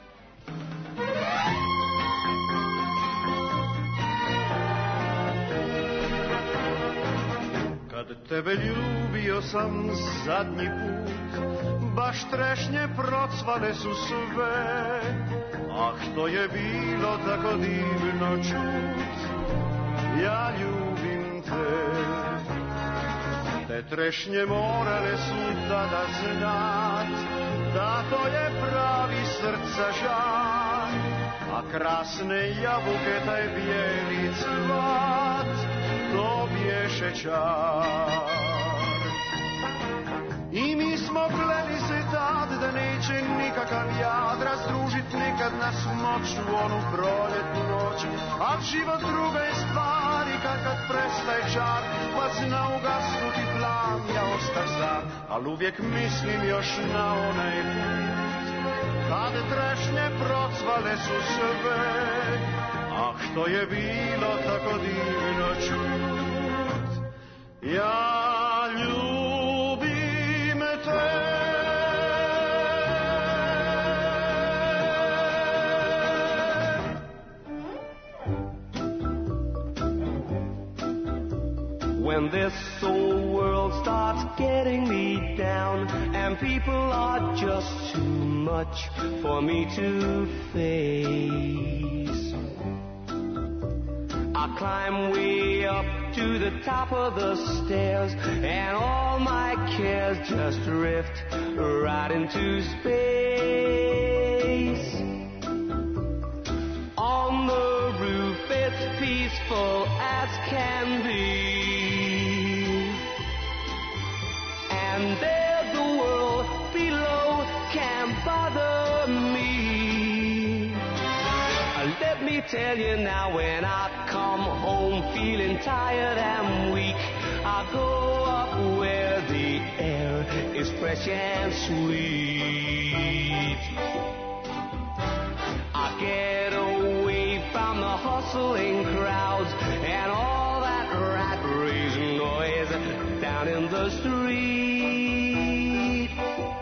Kad tebe ljubio sam zadnji put, baš trešnje procvale su sve. Ah, to je bilo tako divno čut, ja ljubim te. Te trešnje morale su tada znat, da to je pravi srca žar. A krasne jabuke, taj bijeli cvat, to bješe čar. I mi smo kleli se tad da neće nikakav jad razdružit nikad nas noću, onu proljetnu noć. A život druga je stvar i kad prestaje čar, pa zna ugasnuti plan, ja ostah sam. Al uvijek mislim još na onaj put, kad trešnje procvale su sve. Ah, što je bilo tako divno čut, ja ljubim te. When this old world starts getting me down and people are just too much for me to face, I climb way up to the top of the stairs and all my cares just drift right into space. On the roof it's peaceful as can be, and there the world below can't bother me. Let me tell you now, when I come home feeling tired and weak, I go up where the air is fresh and sweet. I get away from the hustling crowds and all that rat-raising noise down in the street.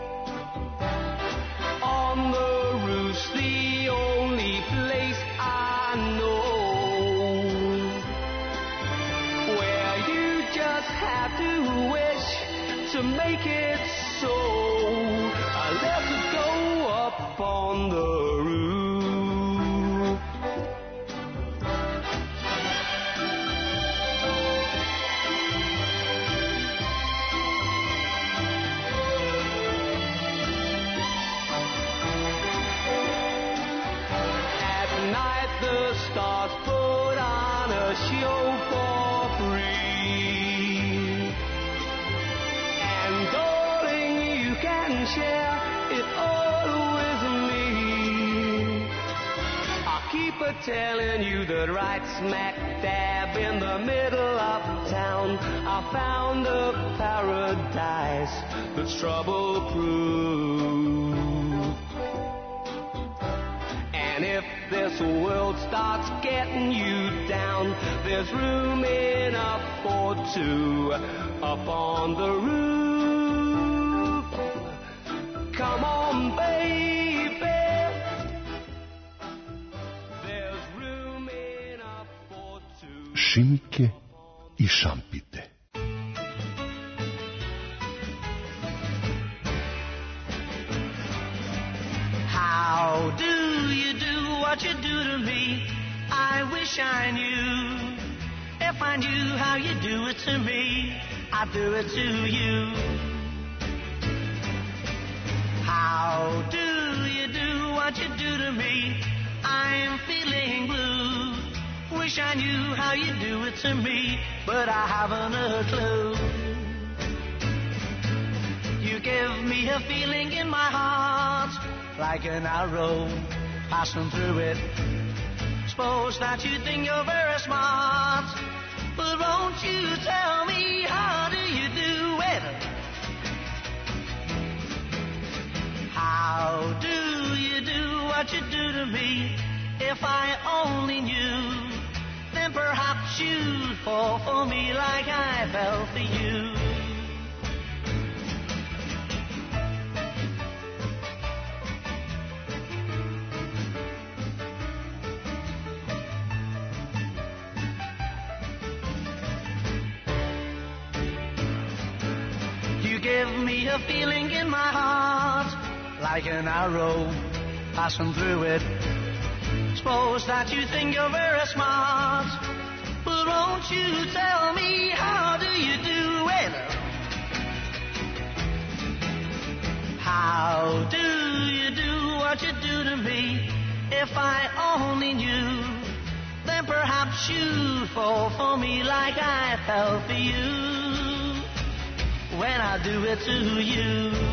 On the roof's the only place I know where you just have to wish to make it so I let it go up on the roof. At night the stars put on a show for free. And darling, you can share it all with me. I'll keep telling you that right smack dab in the middle of town I found a paradise that's trouble-proof. And if this world starts getting you down, there's room enough for two up on the roof. Come on, baby. There's room enough for two. Šimike I šampite. How do you do what you do to me? I wish I knew. If I knew how you do it to me, I'd do it to you. How do you do what you do to me? I'm feeling blue. Wish I knew how you do it to me, but I haven't a clue. You give me a feeling in my heart, like an arrow passing through it. Suppose that you think you're very smart, but won't you tell me how do you do it? How do you do what you do to me? If I only knew, then perhaps you'd fall for me like I fell for you. You give me a feeling in my heart, like an arrow passing through it. Suppose that you think you're very smart, but won't you tell me how do you do it? How do you do what you do to me? If I only knew, then perhaps you'd fall for me like I fell for you when I do it to you.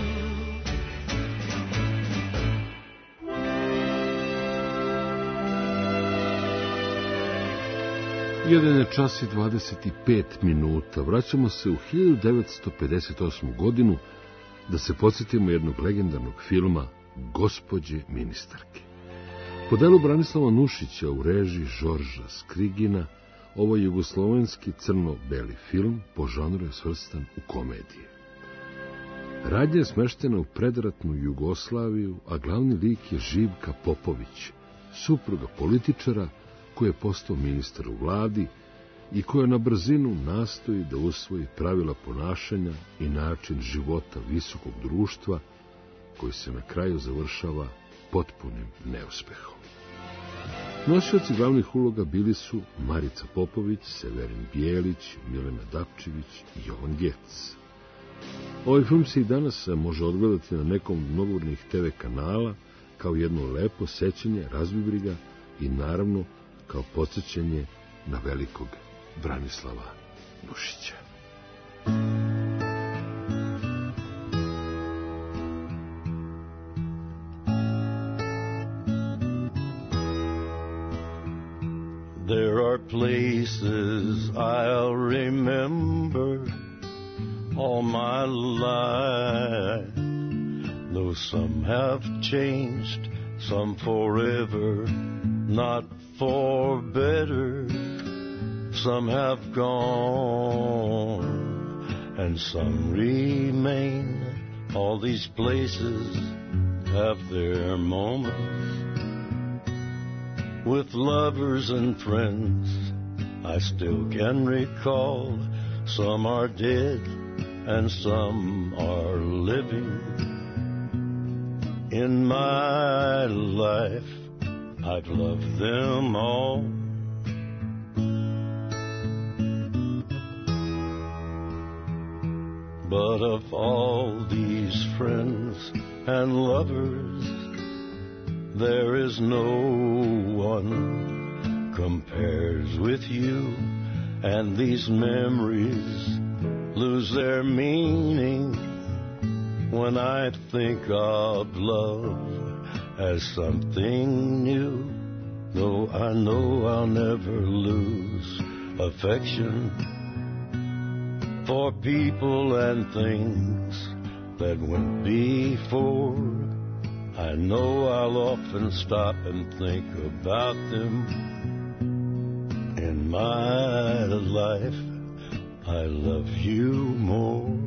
1:25. Vraćamo se u 1958. godinu da se podsjetimo jednog legendarnog filma Gospođe ministarke. Po delu Branislava Nušića u režiji Žorža Skrigina, ovo jugoslovenski crno-beli film po žanru je svrstan u komedije. Radnja je smeštena u predratnu Jugoslaviju, a glavni lik je Živka Popović, supruga političara koji je postao ministar u vladi i koja na brzinu nastoji da usvoji pravila ponašanja i način života visokog društva koji se na kraju završava potpunim neuspehom. Nosioci glavnih uloga bili su Marica Popović, Severin Bijelić, Milena Dapčević i Jovan Gec. Ovaj film se i danas može odgledati na nekom od mnogobrojnih TV kanala kao jedno lepo sećanje razbibriga i naravno kao podsjećanje na velikog Branislava Nušića. There are places I'll remember all my life, though some have changed, some forever, not for better. Some have gone, and some remain. All these places have their moments. With lovers and friends, I still can recall. Some are dead, and some are living. In my life, I've loved them all. But of all these friends and lovers, there is no one compares with you, and these memories lose their meaning when I think of love as something new. Though I know I'll never lose affection for people and things that went before. I know I'll often stop and think about them. In my life, I love you more.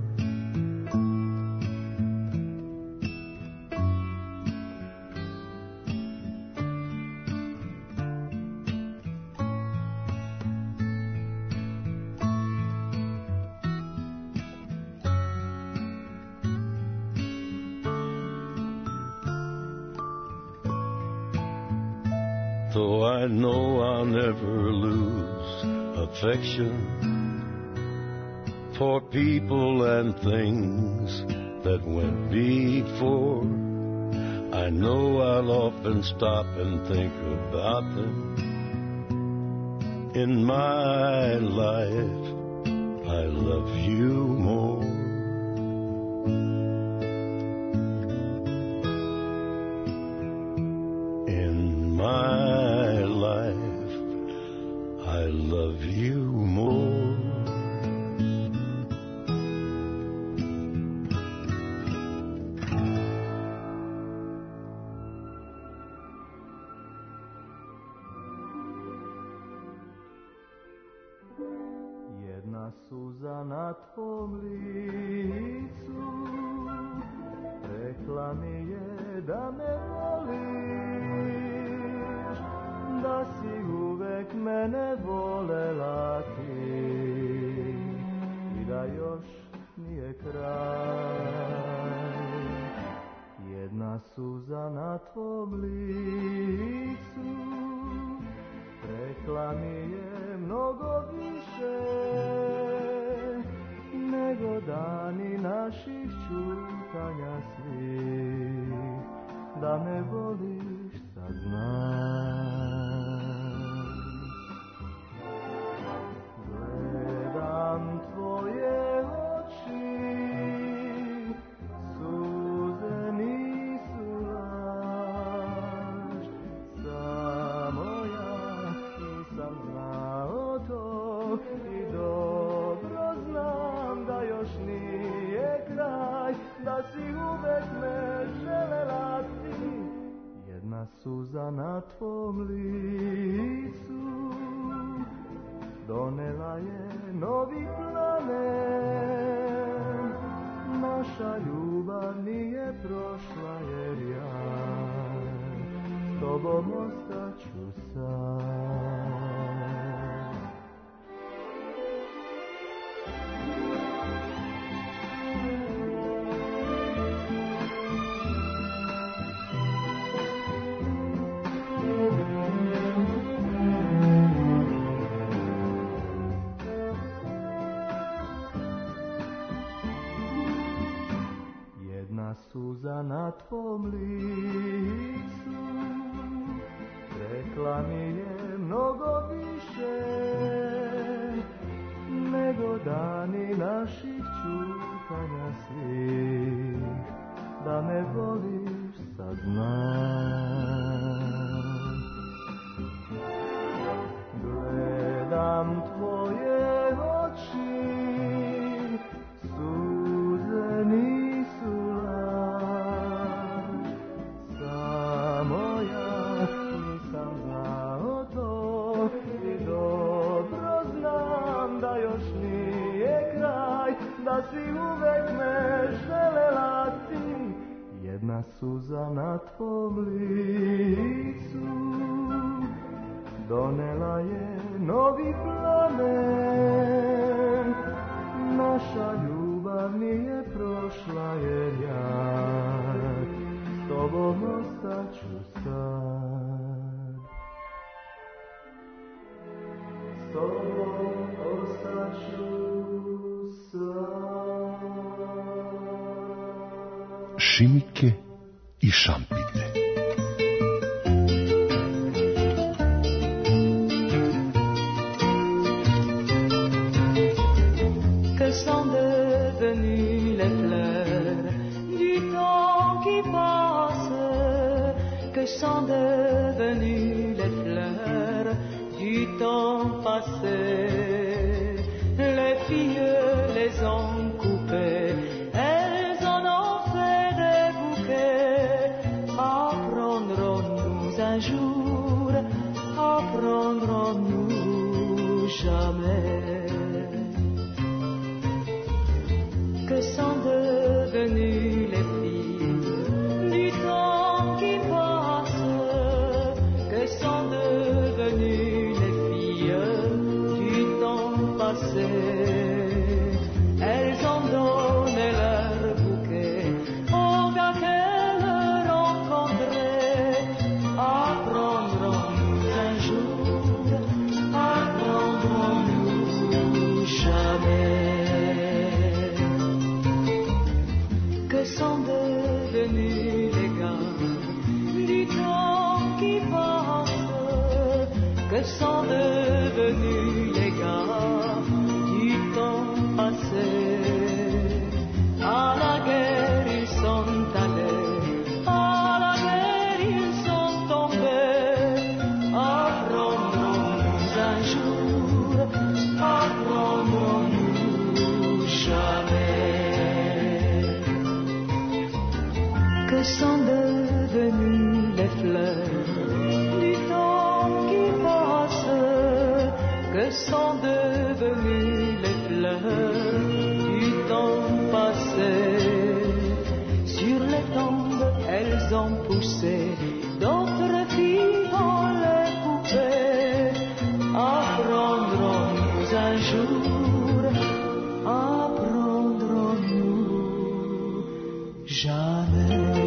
Though I know I'll never lose affection for people and things that went before. I know I'll often stop and think about them. In my life, I love you more. In my life, I love you more. Jedna suza na tvom licu rekla mi je da me voliš, da si uvek mene volela ti i da još nije kraj. Jedna suza na tvom licu rekla mi je mnogo više nego dani naših čutanja svih, da me voliš sad znam. Gledam tvoje oči, suze nisu laž, samo ja nisam znao to i dobro znam da još nije kraj, da si uvek me želela ti. Jedna suza na tvom licu donela je novi plamen. Naša ljubav nije prošla jer ja s tobom ostaću sam. Suza na tvom licu rekla mi je mnogo više nego dani naših čutanja svih, da me voliš sad znam. Gledam tvoje oči, suze nisu laž, samo ja nisam znao to i dobro znam da još nije kraj, da si uvek me želela ti. Jedna suza na tvom licu donela je novi plamen. Naša ljubav šimike i šampite. Que sont devenues les fleurs du temps qui passe? Que sont devenues les fleurs du temps passé? Les filles les ont coupées, elles en ont fait des bouquets. Apprendrons-nous un jour, apprendrons-nous jamais? Que sont devenues les filles du temps qui passe? Que sont devenues les filles du temps passé? Elles ont donné leur bouquet au gars qu'elles rencontraient. Apprendrons-nous un jour, apprendrons-nous jamais? Que sont devenus les gars du temps qui passe? Que sont devenus les gars du temps passé? À la guerre ils sont allés, à la guerre ils sont tombés. Apprendrons-nous un jour, apprendrons-nous jamais? Que sont devenues les fleurs du temps qui passe? Que sont devenues les fleurs du temps passé? Sur les tombes elles ont poussé d'autres filles dans les poupées. Apprendrons-nous un jour, apprendrons-nous jamais?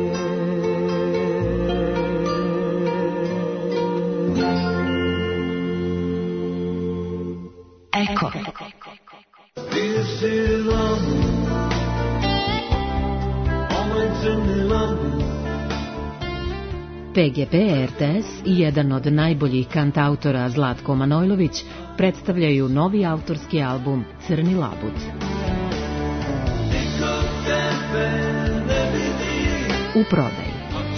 Eko. This is London, moments in London. PGP RTS i jedan od najboljih kantautora Zlatko Manojlović predstavljaju novi autorski album Crni labud. U prodaji.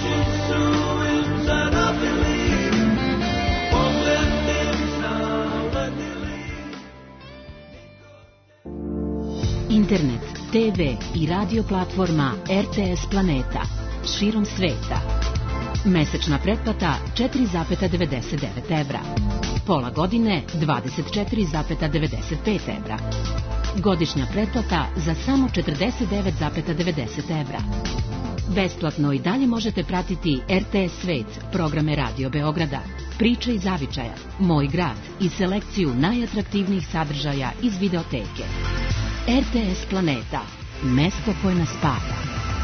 Internet, TV i radio platforma RTS Planeta širom sveta. Mesečna pretplata 4,99 evra. Pola godine 24,95 evra. Godišnja pretplata za samo 49,90 evra. Besplatno i dalje možete pratiti RTS Svet, programe Radio Beograda, Priče iz zavičaja, Moj grad i selekciju najatraktivnijih sadržaja iz videoteke. RTS Planeta, mesto koje nas spaja.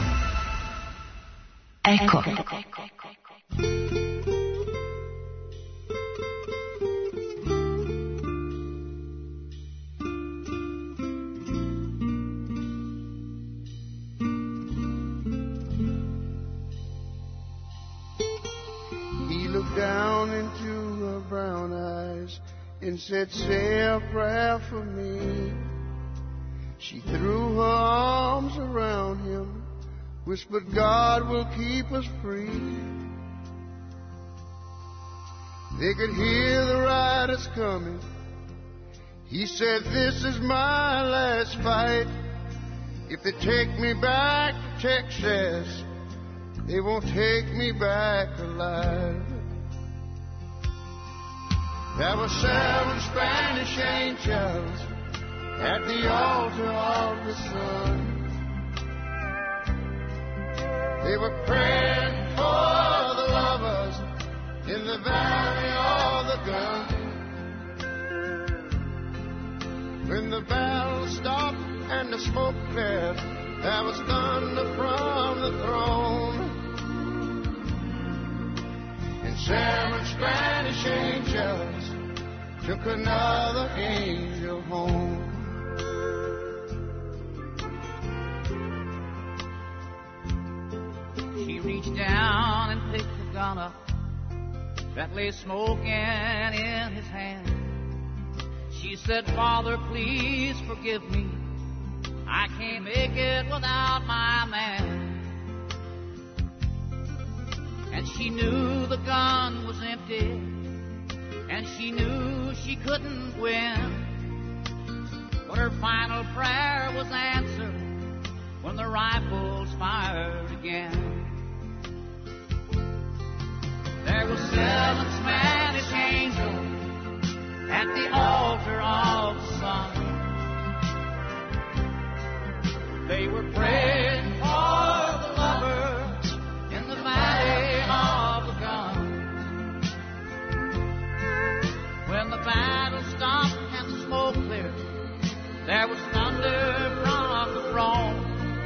Eko. He looked down into her brown eyes and said, say a prayer for me. She threw her arms around him, whispered, God will keep us free. They could hear the riders coming. He said, this is my last fight. If they take me back to Texas, they won't take me back alive. There were 7 Spanish angels at the altar of the sun. They were praying for the lovers in the valley of the gun. When the battle stopped and the smoke cleared, there was thunder from the throne. And 7 Spanish angels took another angel home. reached down and picked the gun up that lay smoking in his hand. She said, Father, please forgive me. I can't make it without my man. And she knew the gun was empty, and she knew she couldn't win. But her final prayer was answered when the rifles fired again. There were 7 Spanish angels at the altar of the sun. They were praying for the lovers in the valley of the gun. When the battle stopped and the smoke cleared, there was thunder from the throne.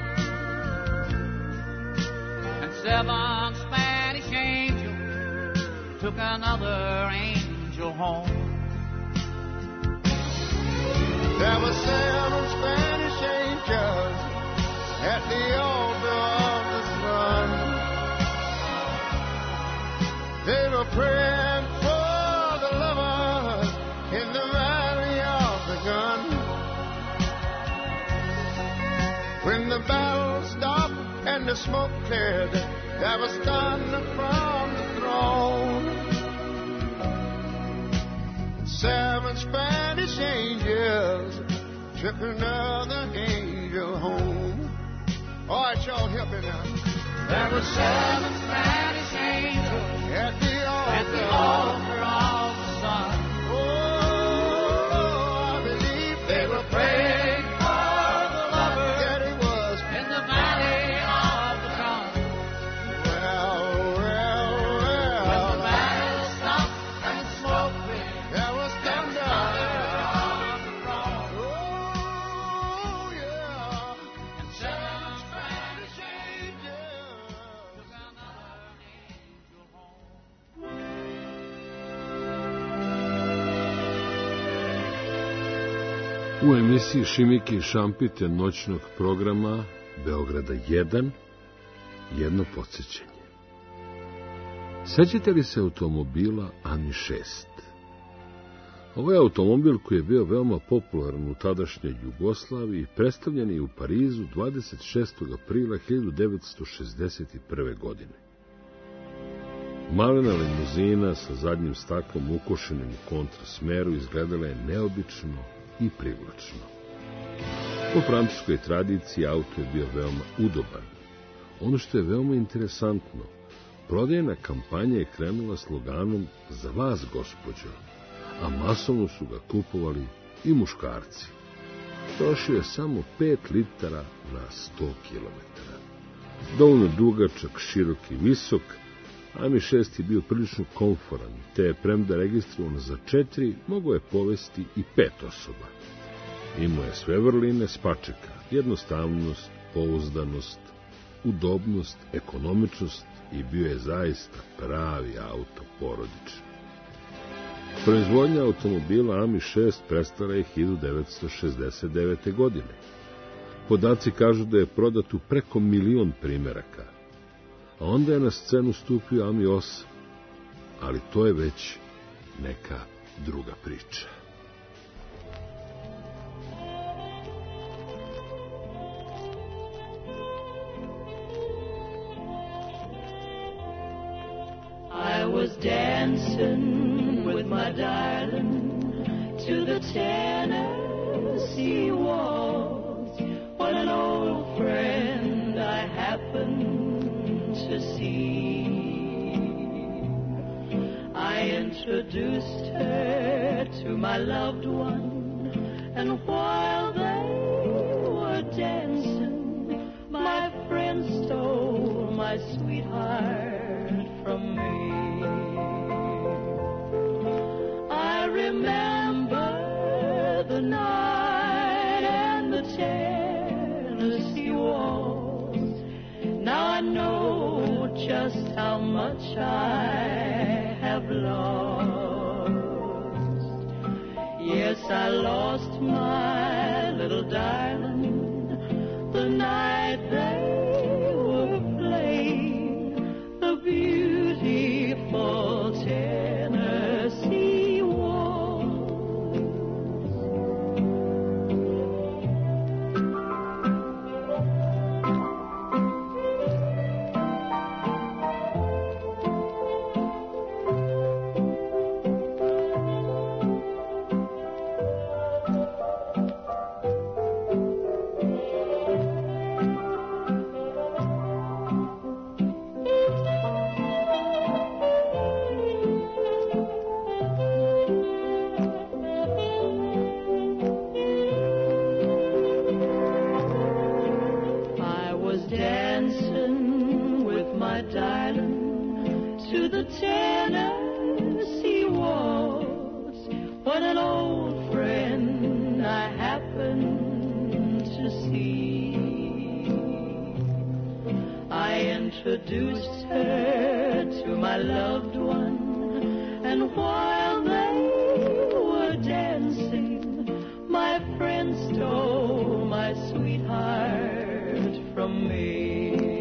And 7 Spanish angels took another angel home. There were 7 Spanish angels at the altar of the sun. They were praying for the lovers in the valley of the gun. When the battle stopped and the smoke cleared, there was thunder from the throne. 7 Spanish angels took another angel home. All right, y'all, help me now. There were 7 Spanish angels at the altar of the sun. Oh, I believe they were praying for the lovers. Yeah, it was in the valley of the gun. Well. When the battle stopped and the smoke cleared, there was thunder on the throne. Oh, yeah. And 7 Spanish angels took another angel home. U emisiji Šimike i Šampite noćnog programa Beograda 1 jedno podsjećanje. Sećate li se automobila Ami 6? Ovo je automobil koji je bio veoma popularan u tadašnjoj Jugoslaviji i predstavljen je u Parizu 26. aprila 1961. godine. Malena limuzina sa zadnjim staklom ukošenim u kontrasmeru izgledala je neobično i privlačno. Po francuskoj tradiciji auto je bio veoma udoban. Ono što je veoma interesantno, prodajna kampanja je krenula sloganom "Za vas, gospođo", a masovno su ga kupovali i muškarci. Trošio je samo 5 litara na 100 kilometara. Dovoljno dugačak, širok i visok, Ami 6 je bio prilično komforan, te je premda registrovan za 4, mogao je povesti i 5 osoba. Imao je sve vrline spačeka, jednostavnost, pouzdanost, udobnost, ekonomičnost i bio je zaista pravi auto porodični. Proizvodnja automobila Ami 6 prestala je 1969. godine. Podaci kažu da je prodat u preko 1.000.000 primeraka, a onda je na scenu stupio Ami 8, ali to je već neka druga priča. I was dancing with my darling to the Tennessee waltz when an old friend I happened to see. I introduced her to my loved one, and while they were dancing, my friend stole my sweetheart from me. I remember the night and the Tennessee waltz. Now I know just how much I have lost. Yes, I lost my little darling the night they were playing the Tennessee waltz when an old friend I happened to see. I introduced her to my loved one, and while they were dancing, my friend stole my sweetheart from me.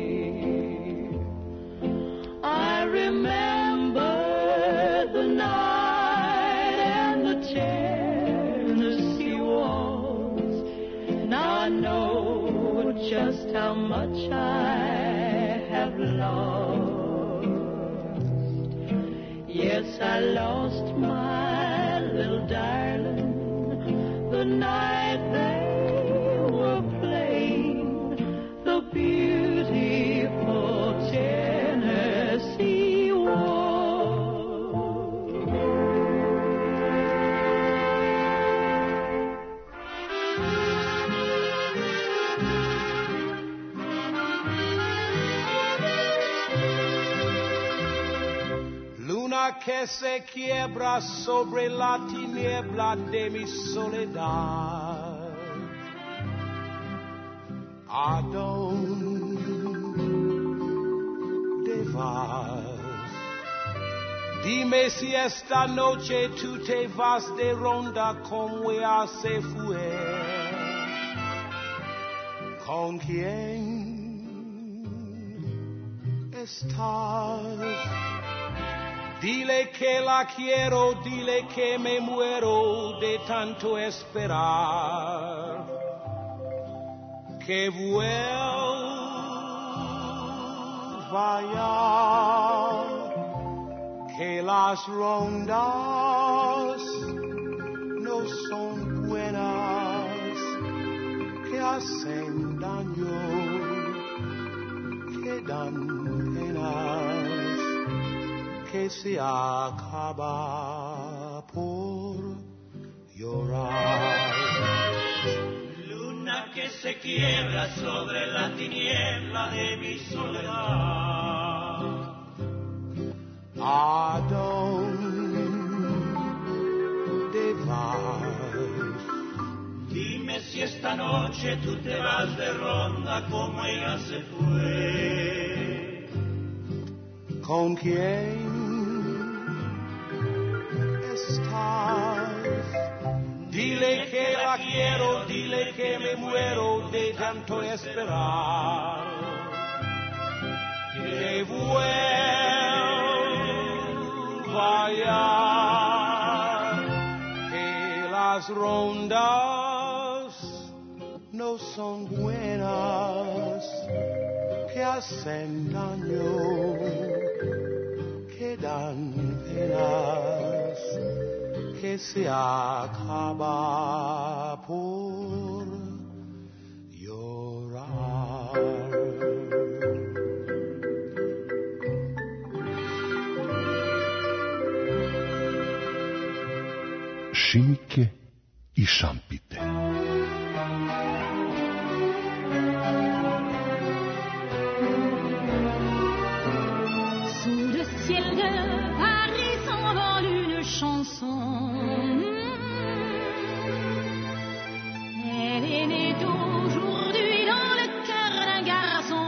I remember the night and the Tennessee waltz. Now I know just how much I have lost. Yes, I lost my little darling the night they were playing the beautiful Tennessee waltz. Luna que se quiebra sobre la tiniebla de mi soledad. ¿A dónde vas? Dime si esta noche tú te vas de ronda como ella se fue. ¿Con quién estás? Dile que la quiero, dile que me muero de tanto esperar. Que vuelva ya, que las rondas no son buenas, que hacen daño, que dan penas, que se acaba por llorar. Luna que se quiebra sobre la tiniebla de mi soledad. ¿A dónde vas? Dime si esta noche tú te vas de ronda como ella se fue. ¿Con quién estás? Dile que la quiero, dile que me muero de tanto esperar. Que vuelva ya, que las rondas no son buenas, que hacen daño, que dan penas, que se acaba por llorar. Šimike i šampite. Sous le ciel de Paris s'envole une chanson. Elle est née aujourd'hui dans le cœur d'un garçon.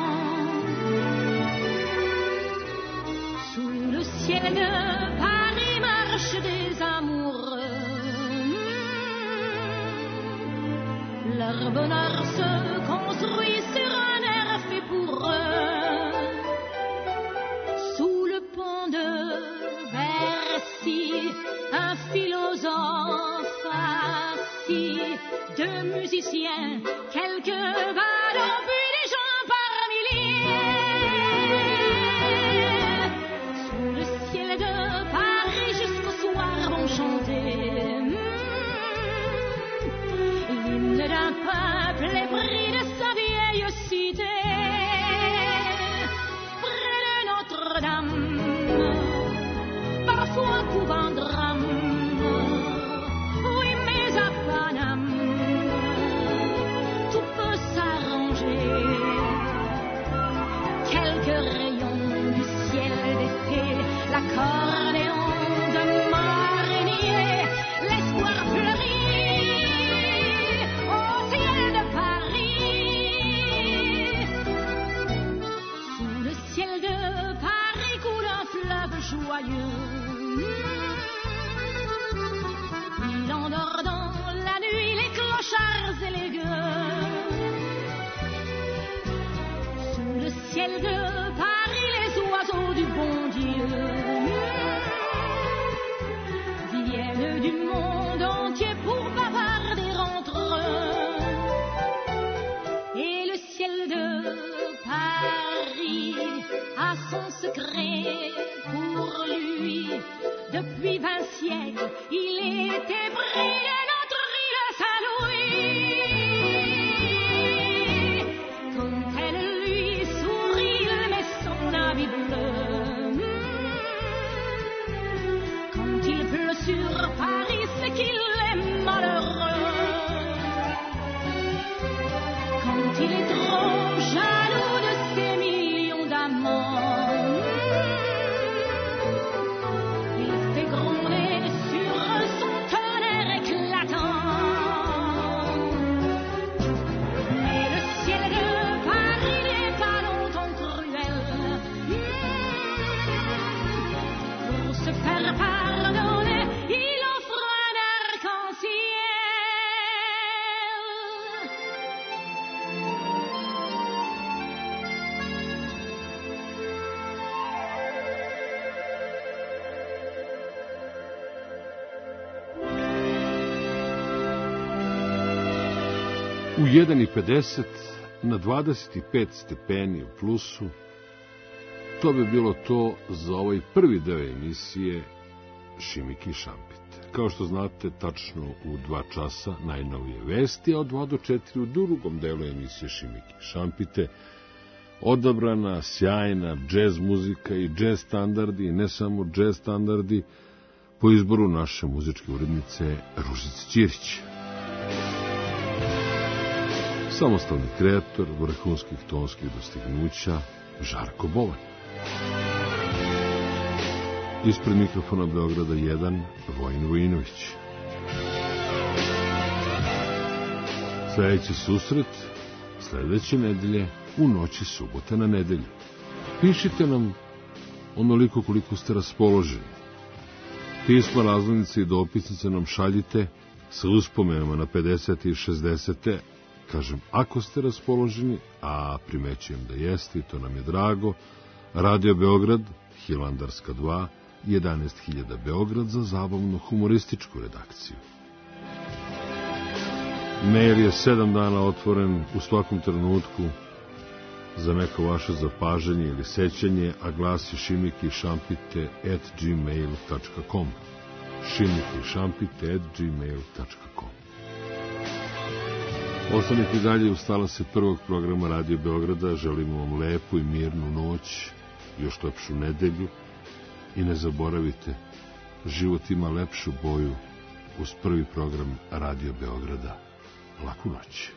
Sous le ciel de Paris marchent des amoureux. Leur bonheur se construit sur un air fait pour eux. Sous le pont de Bercy, un philosophe assis, deux musiciens, quelques ballons, puis des gens par milliers. Sous le ciel de Paris, jusqu'au soir vont chanter l'hymne d'un peuple épris de sa vieille cité. Près de Notre-Dame, parfois couvant drame. Oui, mais à Paname, tout peut s'arranger. ciel de Paris, les oiseaux du bon Dieu viennent du monde entier pour bavarder entre eux. Et le ciel de Paris a son secret pour lui. Depuis 20 siècles, il était brillé notre rue de Saint-Louis. Quand elle lui sourit, il met son habit bleu. Quand il pleut sur Paris, c'est qu'il est malheureux. Quand il est trop jaloux de ses millions d'amants, il fait gronder sur son tonnerre éclatant. Mais le ciel de Paris n'est pas longtemps cruel. Pour se faire pardonner, il offre un arc-en-ciel. U 1:50 na 25 stepeni u plusu, to bi bilo to za ovaj prvi deo emisije Šimik i Šampit. Kao što znate, tačno u 2 časa najnovije vesti, a od 2 do 4 u drugom delu emisije Šimik i Šampite odabrana, sjajna džez muzika i džez standardi, i ne samo džez standardi, po izboru naše muzičke urednice Ružice Ćirić. Samostalni kreator vrhunskih tonskih dostignuća Žarko Bovan. Ispred mikrofona Beograda 1 Vojin Vojinović. Sljedeći susret sljedeće nedelje u noći subote na nedelju. Pišite nam onoliko koliko ste raspoloženi. Pisma, razglednice i dopisnice nam šaljite sa uspomenama na 50. i 60. Kažem, ako ste raspoloženi, a primećujem da jeste i to nam je drago, Radio Beograd, Hilandarska 2, 11.000 Beograd za zabavno-humorističku redakciju. Mail je 7 dana otvoren u svakom trenutku za neko vaše zapažanje ili sećanje, a glasi šimikišampite@gmail.com. šimikišampite@gmail.com. Ostanite dalje uz talase prvog programa Radio Beograda. Želimo vam lepu i mirnu noć, još lepšu nedelju i ne zaboravite, život ima lepšu boju uz prvi program Radio Beograda. Laku noć.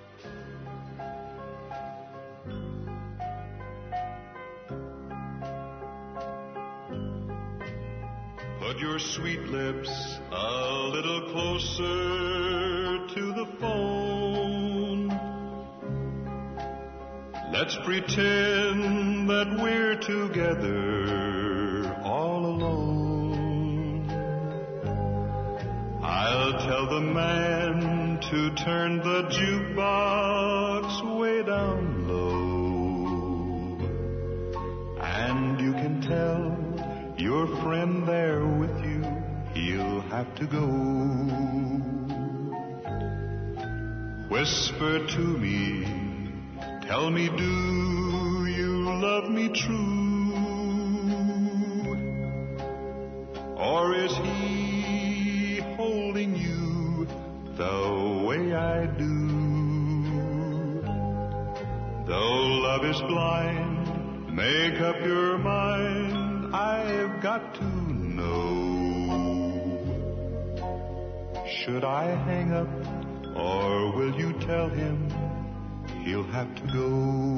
Put your sweet lips a little closer to the phone. Let's pretend that we're together all alone. I'll tell the man to turn the jukebox way down low. And you can tell your friend there with you, he'll have to go. Whisper to me, tell me, do you love me true? Or is he holding you the way I do? Though love is blind, make up your mind, I've got to know. Should I hang up, or will you tell him he'll have to go?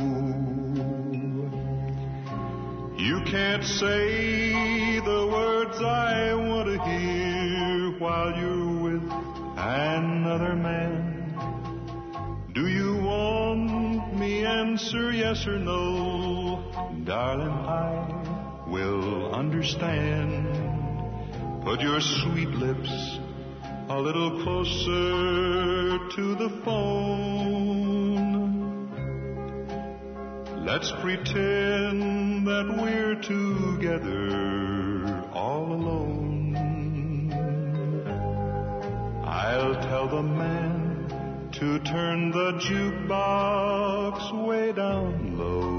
You can't say the words I want to hear while you're with another man. Do you want me answer yes or no? Darling, I will understand. Put your sweet lips a little closer to the phone. Let's pretend that we're together all alone. I'll tell the man to turn the jukebox way down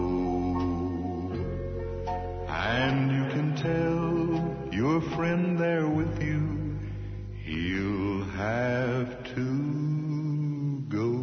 low. And you can tell your friend there with you, he'll have to go.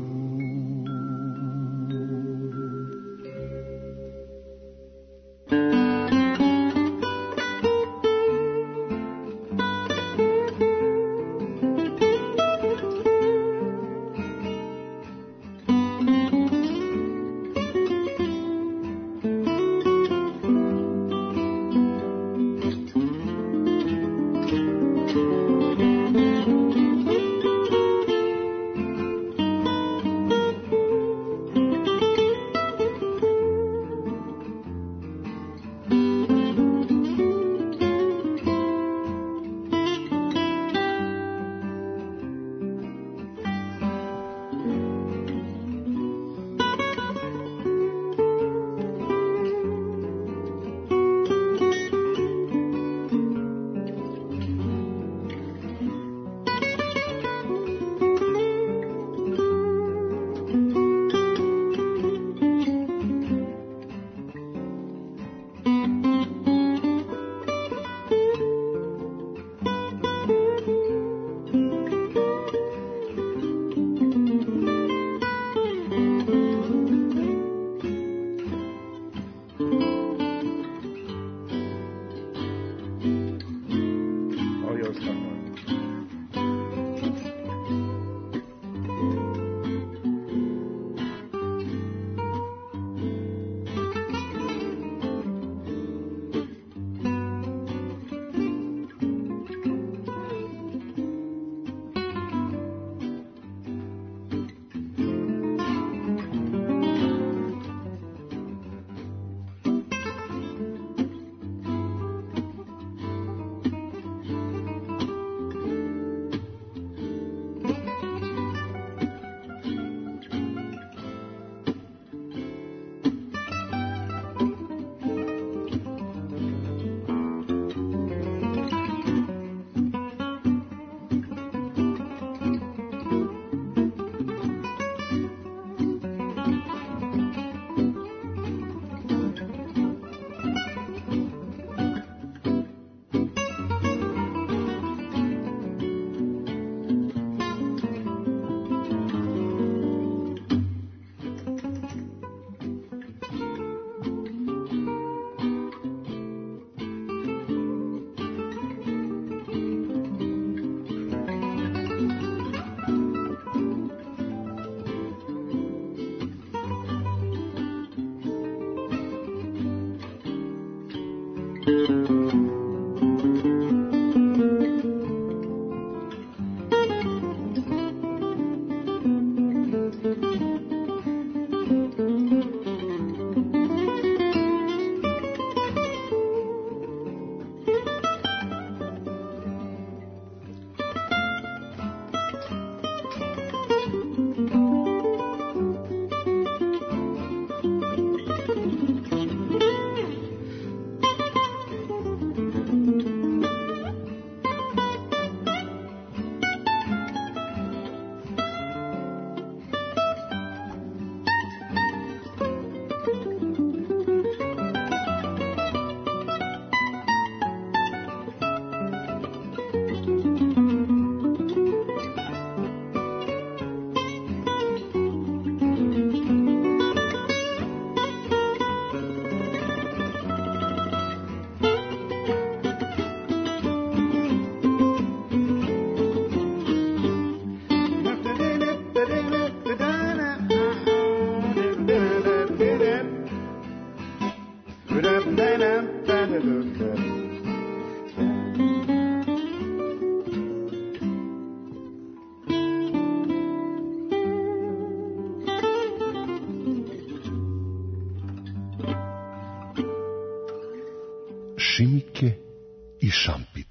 Šimike i Šampit.